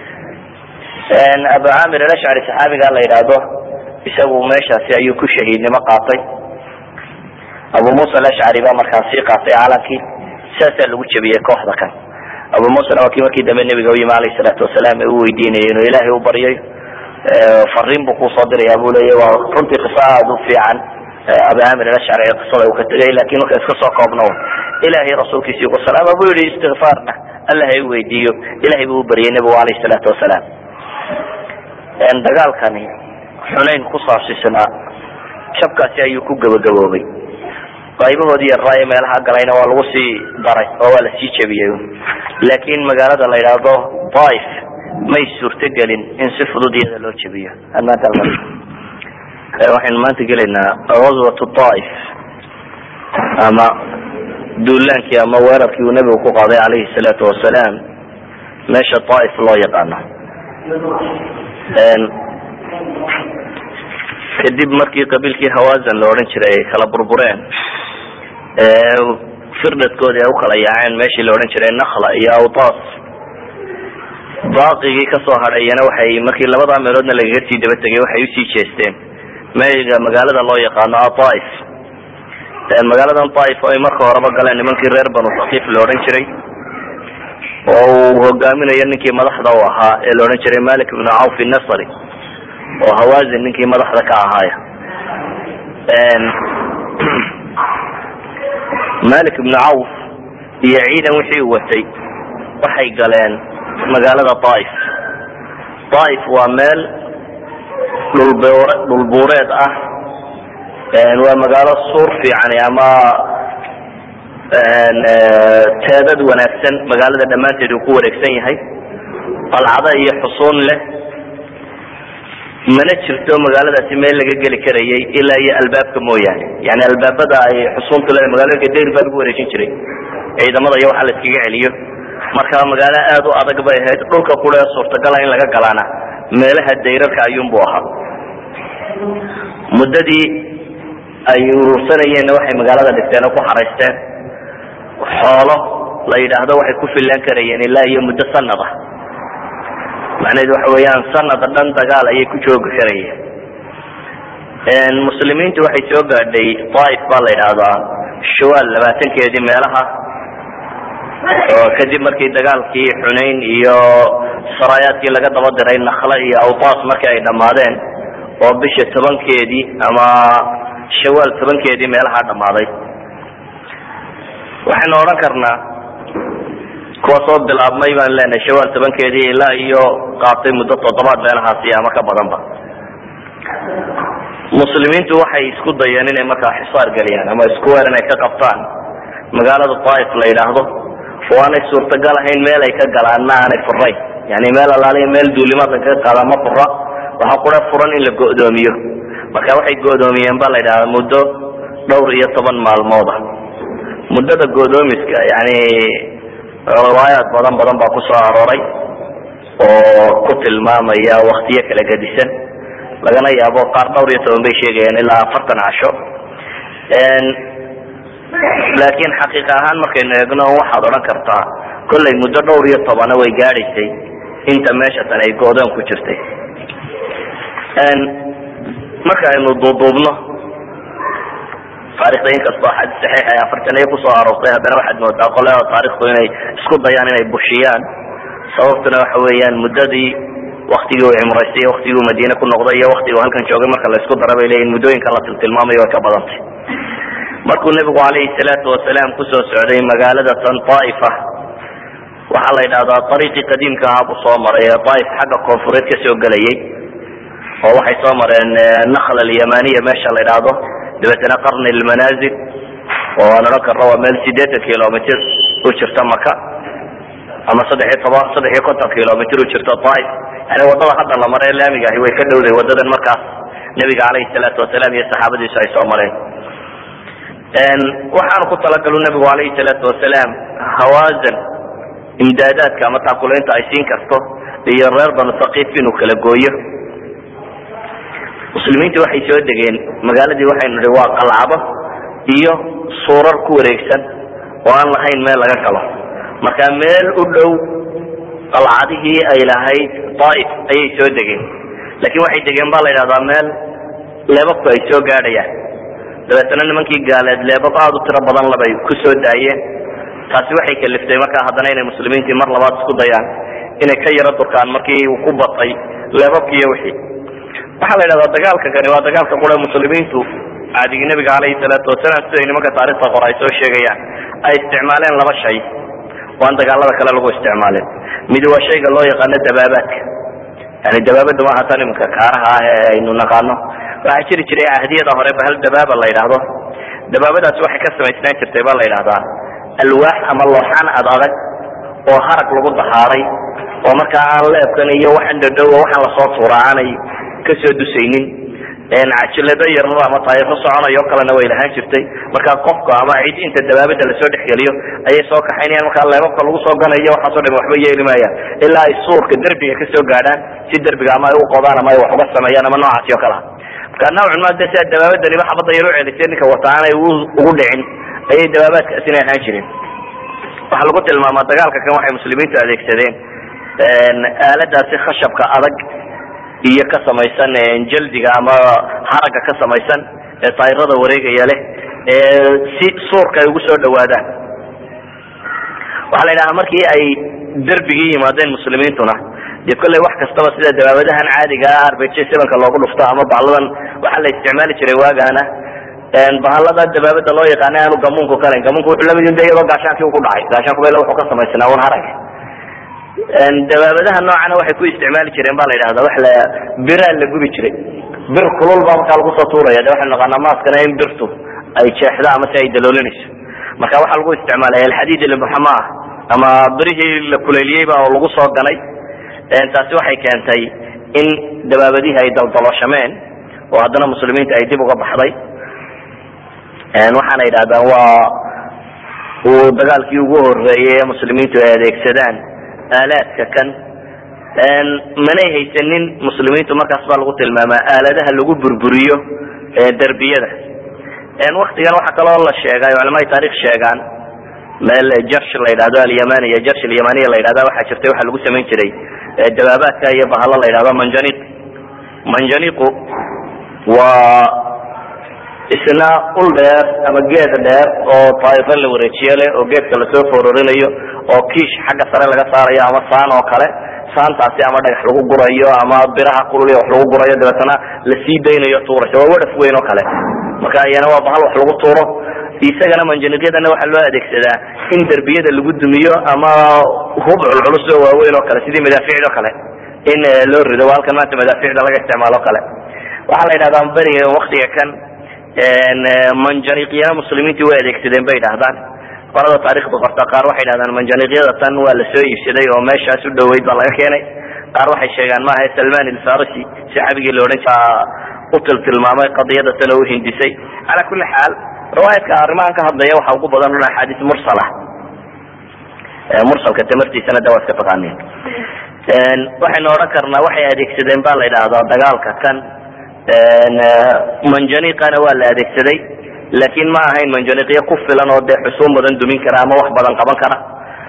abu camir alashcari saxaabigaa la yidhaahdo isagu meeshaasi ayuu ku shahiidnimo qaatay abu musa alashcari baa markaa sii qaatay calankii saasaa lagu jabiyey kooxda kan abu musana waa kii markii dambe nabiga uyimi alayh salaatu wasalaam ee u weydiinayay inuu ilaahay u baryay fariin buu kusoo diraya buu leeya waa runtii qiso aada u fiican abu amir alashcari ee qisada uu ka tegay lakin marka iska soo koobno ilaahay rasuulkiisii ugu salaama buu yihi istikfaarna allah ay weydiiyo ilahay buu u baryay nabigu alayh salaatu wasalaam dagaalkani xunayn ku saabsisnaa jabkaasi ayuu ku gabagaboobay qaybahoodii yaraaye meelaha galayna waa lagu sii daray oo waa lasii jebiyey laakiin magaalada la yidhaahdo taif may suurtagelin in si fudud iyada loo jebiyo waxaynu maanta gelaynaa ghazwatu taif ama duulaankii ama weerarkii uu nabigu ku qaaday calayhi salaatu wasalaam meesha taif loo yaqaano kadib markii qabiilkii hawazan la odhan jiray ay kala burbureen firdadkoodii ay ukala yaaceen meeshii la odhan jiray nakla iyo awtaas baaqigii kasoo hadhayana waxay markii labadaa meeloodna lagaga sii daba tegay waxay usii jeesteen mega magaalada loo yaqaano ataif magaaladan taif oo ay marka horeba galeen nimankii reer banu sakiif la odhan jiray oo uu hogaaminayo ninkii madaxda u ahaa ee la odhan jiray malik ibnu cawf nasri oo hawazin ninkii madaxda ka ahaaya malik ibnu cawf iyo ciidan wixii u watay waxay galeen magaalada taif taif waa meel dhulbr dhulbuureed ah waa magaalo suur fiican ama teedad wanaagsan magaalada dhammaanteed uu ku wareegsan yahay qalcado iyo xusuun leh mana jirto magaaladaasi meel laga geli karayay ilaa iyo albaabka mooyaane yani albaabada ay xusuuntu leedahay magaalooyinka dayr baa lagu wareejin jiray ciidamada iyo waxa la iskaga celiyo marka magaalo aad u adag bay ahayd dhulka kule suurtagala in laga galaana meelaha dayrarka ayuunbu ahaa muddadii ay urursanayeenna waxay magaalada dhigteen oo ku xaraysteen xoolo la yidhaahdo waxay ku filan karayeen ilaa iyo muddo sanad ah macnaheedu waxa weeyaan sanad dhan dagaal ayay ku joogi karayeen muslimiintu waxay soo gaadhay taif baa la yidhaahdaa shawaal labaatankeedii meelaha oo kadib markii dagaalkii xunayn iyo saraayaadkii laga daba diray nakla iyo awtaas markii ay dhammaadeen oo bisha tobankeedii ama shawaal tobankeedii meelaha dhammaaday waxaynu odhan karnaa kuwa soo bilaabmay baan leenahay shawaal tobankeedii ilaa iyo qaatay muddo toddobaad meelahaasi ama ka badanba muslimiintu waxay isku dayeen inay markaa xisaar geliyaan ama isku weer inay ka qabtaan magaalada taif la yidhaahdo waanay suurtagal ahayn meel ay ka galaanna aanay furayn, yani meel alaaliya meel duulimaad laga qaada ma fura, waxaa qura furan in la go'doomiyo. marka waxay go'doomiyeen baa la yidhahdaa muddo dhowr iyo toban maalmooda. muddada go'doomiska yani riwaayaad badan badan baa ku soo arooray oo ku tilmaamaya waktiyo kala gedisan, lagana yaabo qaar dhowr iyo toban bay sheegayaan ilaa afartan casho. laakiin xaqiiq ahaan markaynu eegno waxaad odhan kartaa kollay muddo dhowr iyo tobana way gaadhaysay inta meesha tan ay go'doon ku jirtay. marka aynu duuduubno taarikhda inkastoo xadiis saxiix ay afartan iyo kusoo aroortay, haddana waxaad moodaa qolada taarikhdu inay isku dayaan inay bushiyaan. sababtuna waxa weeyaan muddadii waktigii uu cimraystay iyo waktigii uu madiine ku noqday iyo waktigii uu halkan joogay marka la isku dara bay leeyihin muddooyinkan la tiltilmaamayo way ka badantay. markuu nebigu calayhi salaatu wasalaam kusoo socday magaalada tan Taaifa, waxaa la yidhahdaa ariiqii qadiimka ahaa buu soo maray ee Taif xagga koonfureed ka soo gelayay, oo waxay soo mareen nakla alyamaniya meesha la yidhaahdo, dabeetana qarni almanaazil oo aan odhan karno waa meel sideetan kilomitr u jirta Maka, ama saddex iyo toban saddex iyo konton kilomitr u jirta Taif. yani wadada hadda la maray laamiga ahi way ka dhowday wadadan markaas nebiga calayhi salaatu wasalaam iyo saxaabadiisu ay soo mareen. waxaanu ku talagalu nebigu calayhi salaatu wasalaam hawaasan imdaadaadka ama taakulaynta ay siin karto iyo reer banu thaqiif inuu kala gooyo. muslimiintu waxay soo degeen magaaladii, waxaynu nihi waa qalcado iyo suurar ku wareegsan oo aan lahayn meel laga galo. marka meel u dhow qalcadihii ay lahayd Taif ayay soo degeen, laakiin waxay degeen baa la yidhahdaa meel leebabku ay soo gaadhayaan. dabeetana nimankii gaaleed leebab aada u tiro badan labay ku soo daayeen. taasi waxay kaliftay markaa haddana inay muslimiintii mar labaad isku dayaan inay ka yaro durkaan markii uu ku batay leebabkiiyo wixii. waxaa la yidhahdaa dagaalka kani waa dagaalka qura muslimiintu caadigii nebiga calayhi salaatu wasalaam siday nimanka taarikhda qora ay soo sheegayaan ay isticmaaleen laba shay oo aan dagaalada kale lagu isticmaalin. mid waa shayga loo yaqaano dabaabaadka, yani dabaabada maaha tan iminka kaaraha ah ee aynu naqaano. waxaa jiri jiray cahdiyada hore bahal dabaaba la yidhaahdo. dabaabadaasi waxay ka samaysnaan jirtay baa la yidhahdaa alwaax ama looxaan ad adag oo harag lagu dahaaray, oo markaa aan leebkan iyo waxan dhadhow waxaan lasoo tuuraa aanay kasoo dusaynin. cajilado yarnada ama taayiro soconayo kalena way lahaan jirtay. markaa qofka ama cid inta dabaabada lasoo dhexgeliyo ayay soo kaxaynayaan, markaa leebabka lagu soo ganayo waxaasoo dham waxba yeeli maayaan ilaa ay suurka derbiga kasoo gaadhaan, si derbiga ama ay u qodaan ama ay wax uga sameeyaan ama noocaasi oo kale ah. marka nawcan ma de sia dabaabadaniba xabada yar u celisay ninka wata aanay ugu dhicin ayay dabaabaadkaasina ahaan jireen. waxaa lagu tilmaamaa dagaalka kan waxay muslimiintu adeegsadeen aaladaasi khashabka adag iyo ka samaysan jaldiga ama haraga ka samaysan ee taayirada wareegaya leh si suurka ay ugu soo dhawaadaan. waxaa la yidhahaa markii ay derbigii yimaadeen muslimiintuna dee kolley wax kastaba sida dabaabadahan caadiga ah r b j sevenka loogu dhufto ama bahladan waxaa la isticmaali jiray waagaana bahalada dabaabada loo yaqaana aanu gamuunku kalayn. gamuunku wuxuu lamid yahay iyadoo gaashaankii uu ku dhacay, gaashaanku baa wuxuu ka samaysnaa un harag. dabaabadaha noocana waxay ku isticmaali jireen baa la yidhahdaa wax la biraa la gubi jiray. bir kulul baa markaa lagu soo tuuraya, de waxaynu naqaanaa maaskana in birtu ay jeexdo ama si ay daloolinayso. marka waxaa lagu isticmaalaya alxadiid ilmuxama ah ama birihii la kuleeliyey ba oo lagu soo ganay. taasi waxay keentay in dabaabadihii ay daldalooshameen oo haddana muslimiinta ay dib uga baxday. waxaana yidhahdaan waa uu dagaalkii ugu horeeyey ee muslimiintu ay adeegsadaan aalaadka kan. manay haysanin muslimiintu markaas baa lagu tilmaamaa aaladaha lagu burburiyo derbiyada. waktigan waxaa kaloo la sheegay culamada taarikh sheegaan meel jarsh la yidhahdo alyamaniya, jarsh alyamaniya la yidhahda waxaa jirtay waxaa lagu samayn jiray dabaabaadka iyo bahalo la yidhahdo manjaniq. manjaniqu waa isna ul dheer ama geed dheer oo taayiro la wareejiyo leh oo geedka lasoo fororinayo oo kiish xagga sare laga saarayo ama saan oo kale. saantaasi ama dhagax lagu gurayo ama biraha qulul wax lagu gurayo dabeetana la sii daynayo tuurasho. waa wadaf weyn oo kale. marka iyana waa bahal wax lagu tuuro. isagana manjaniqyadana waxaa loo adeegsadaa in derbiyada lagu dumiyo ama hub culculus oo waaweyn oo kale sidii madaafiicda oo kale in loo rido. waa halkan maanta madaafiicda laga isticmaalo o kale. waxaa la yidhahdaa beriga waktiga kan manjaniqyana muslimiintii way adeegsadeen bay yidhahdaan. qolada taariikhda qorta qaar waxay yidhahdaan manjaniiqyada tan waa la soo iibsaday oo meeshaas u dhoweyd baa laga keenay. qaar waxay sheegaan maaha salman alfarisi saxaabigii la odhan jiray u tiltilmaamay qadiyada tan oo u hindisay. ala kulli xaal riwaayadka arrimahan ka hadlaya waxa ugu badan una xadiis mursala mursalka tamartiisana dawaad ka taqaaniin. waxaynu odhan karnaa waxay adeegsadeen baa la yidhaahdaa dagaalka kan manjaniiqana waa la adeegsaday, laakiin ma ahayn manjaniiqyo ku filan oo dee xusuun badan dumin kara ama wax badan qaban kara.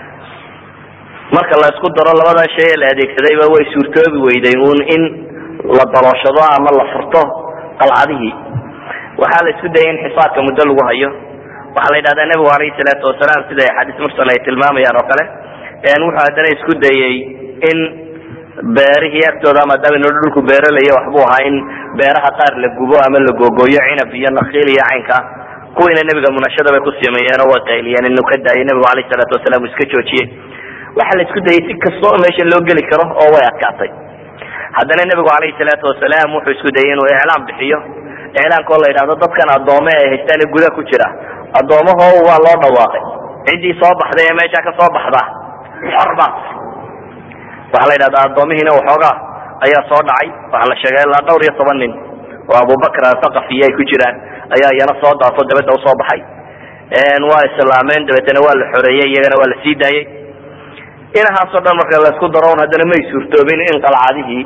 marka la isku daro labadan shay ee la adeegsadayba way suurtoobi weyday uun in la dalooshado ama la furto qalcadihii. waxaa la isku dayay in xisaabka muddo lagu hayo. waxaa la yidhahdaa nebigu alayhi salaatu wasalaam sida axaadiis mursal ay tilmaamayaan oo kale wuxuu haddana isku dayay in beerihii agtooda maadaama inu dhulku beeralayo waxbuu ahaa in beeraha qaar la gubo ama la googooyo cinab iyo nakiil iyo caynka. kuwiina nebiga munashada bay ku sameeyeen oo way qayliyeen inuu ka daayo nebigu alayhi salaatu wasalaam uu iska joojiyey. waxaa la isku dayay si kastoo meesha loo geli karo oo way adkaatay. haddana nebigu alayhi salaatu wasalaam wuxuu isku dayay inuu iclaam bixiyo. iclaamka oo la yidhahdo dadkan addoome ee haystaan ee gudaha ku jira addoomaho waa loo dhawaaqay, ciddii soo baxday ee meesha ka soo baxda xorba. waxaa la yidhahdaa addoomihiina waxoogaa ayaa soo dhacay. waxaa la sheegay ilaa dhowr iyo toban nin oo abubakr athaqafiya ay ku jiraan ayaa iyana soo daafo dabadda usoo baxay. waa islaameen, dabeetana waa la xoreeyey, iyagana waa la sii daayey. inahaasoo dhan marka la isku daro un haddana may suurtoobin in qalcadihii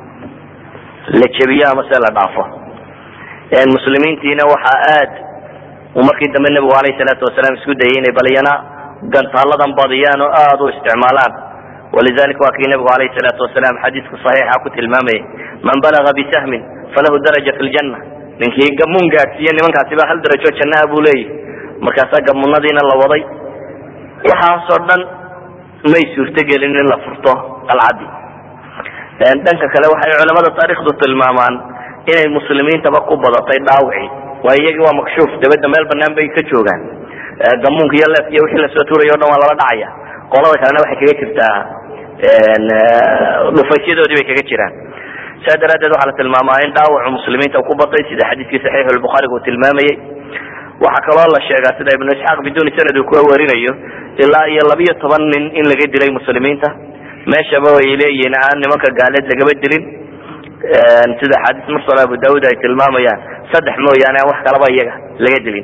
la jebiyo ama se la dhaafo. muslimiintiina waxaa aad uu markii dambe nebigu alayhi salaatu wasalaam isku dayay inay balyana gantaaladan badiyaan oo aada u isticmaalaan. walidalika waa kii nebigu alayhi salaatu wasalaam xadiiska saxiixa ku tilmaamayay man balaga bisahmin falahu daraja fi ljanna. ninkii gamuun gaadhsiiye nimankaasiba hal darajo jannaa buu leeyahy. markaasaa gamunadiina la waday. waxaasoo dhan may suurtogelin in la furto qalcadii. dhanka kale waxay culamada taariikhdu tilmaamaan inay muslimiintaba ku badatay dhaawici. waa iyagii waa makshuuf, dabadda meel banaan bay ka joogaan. gamuunka iyo leef iyo wixii lasoo tuurayo o dhan waa lala dhacaya. qolada kalena waxay kaga jirtaa dhufaysyadoodii bay kaga jiraan. saa daraadeed waxaa la tilmaamaa in dhaawacu muslimiinta ku batay sida xadiiskii saxiix lbukhaariga uu tilmaamayey. waxaa kaloo la sheegaa sida ibnu isxaaq biduuni sanad uu ku warinayo ilaa iyo labiyo toban nin in laga dilay muslimiinta. meeshaba way leeyihiin aan nimanka gaaleed lagaba dilin, sida xadiis mursal abu daud ay tilmaamayaan saddex mooyaane aan wax kalaba iyaga laga dilin.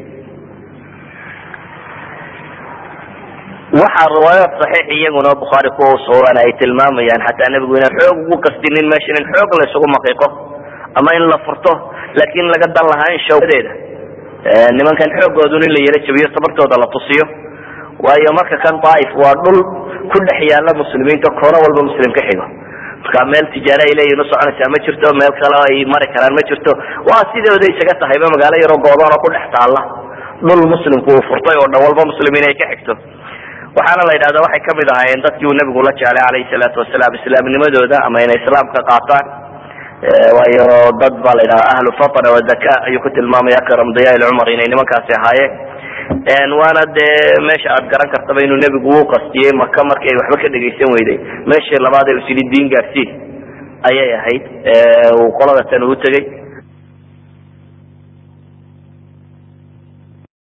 waxaa riwaayaad saxiix iyaguna bukhaari ku sugan ay tilmaamayaan xataa nebigu inaan xoog ugu qastinin meeshan in xoog la isugu maqiiqo ama in la furto, laakiin laga dan lahaa in shawkadeeda nimankan xoogoodun in la yala jabiyo sabartooda la tusiyo. waayo marka kan daaif waa dhul ku dhex yaala muslimiinta, koono walba muslim ka xigo. marka meel tijaaro ay leeyihin usoconaysaa ma jirto, meel kale ay mari karaan ma jirto. waa sidooda isaga tahayba magaalo yaroo goodoon oo ku dhex taalla dhul muslimku uu furtay oo dhan walba muslimiin ay ka xigto. waxaana la yidhahdaa waxay kamid ahaayeen dadkii uu nebigu la jeclay alayhi salaatu wasalaam islaamnimadooda ama inay islaamka qaataan. waayo dad baa la yidhahdaa ahlu fatra wadaka ayuu ku tilmaamaya akram diyaa ilcumar inay nimankaasi ahaayeen. waana dee meesha aad garan kartaba inuu nebigu uu qastiyey maka markii ay waxba ka dhegaysan weyday. meeshii labaad ee usili diin gaadhsiin ayay ahayd uu qolada tan uu tegey.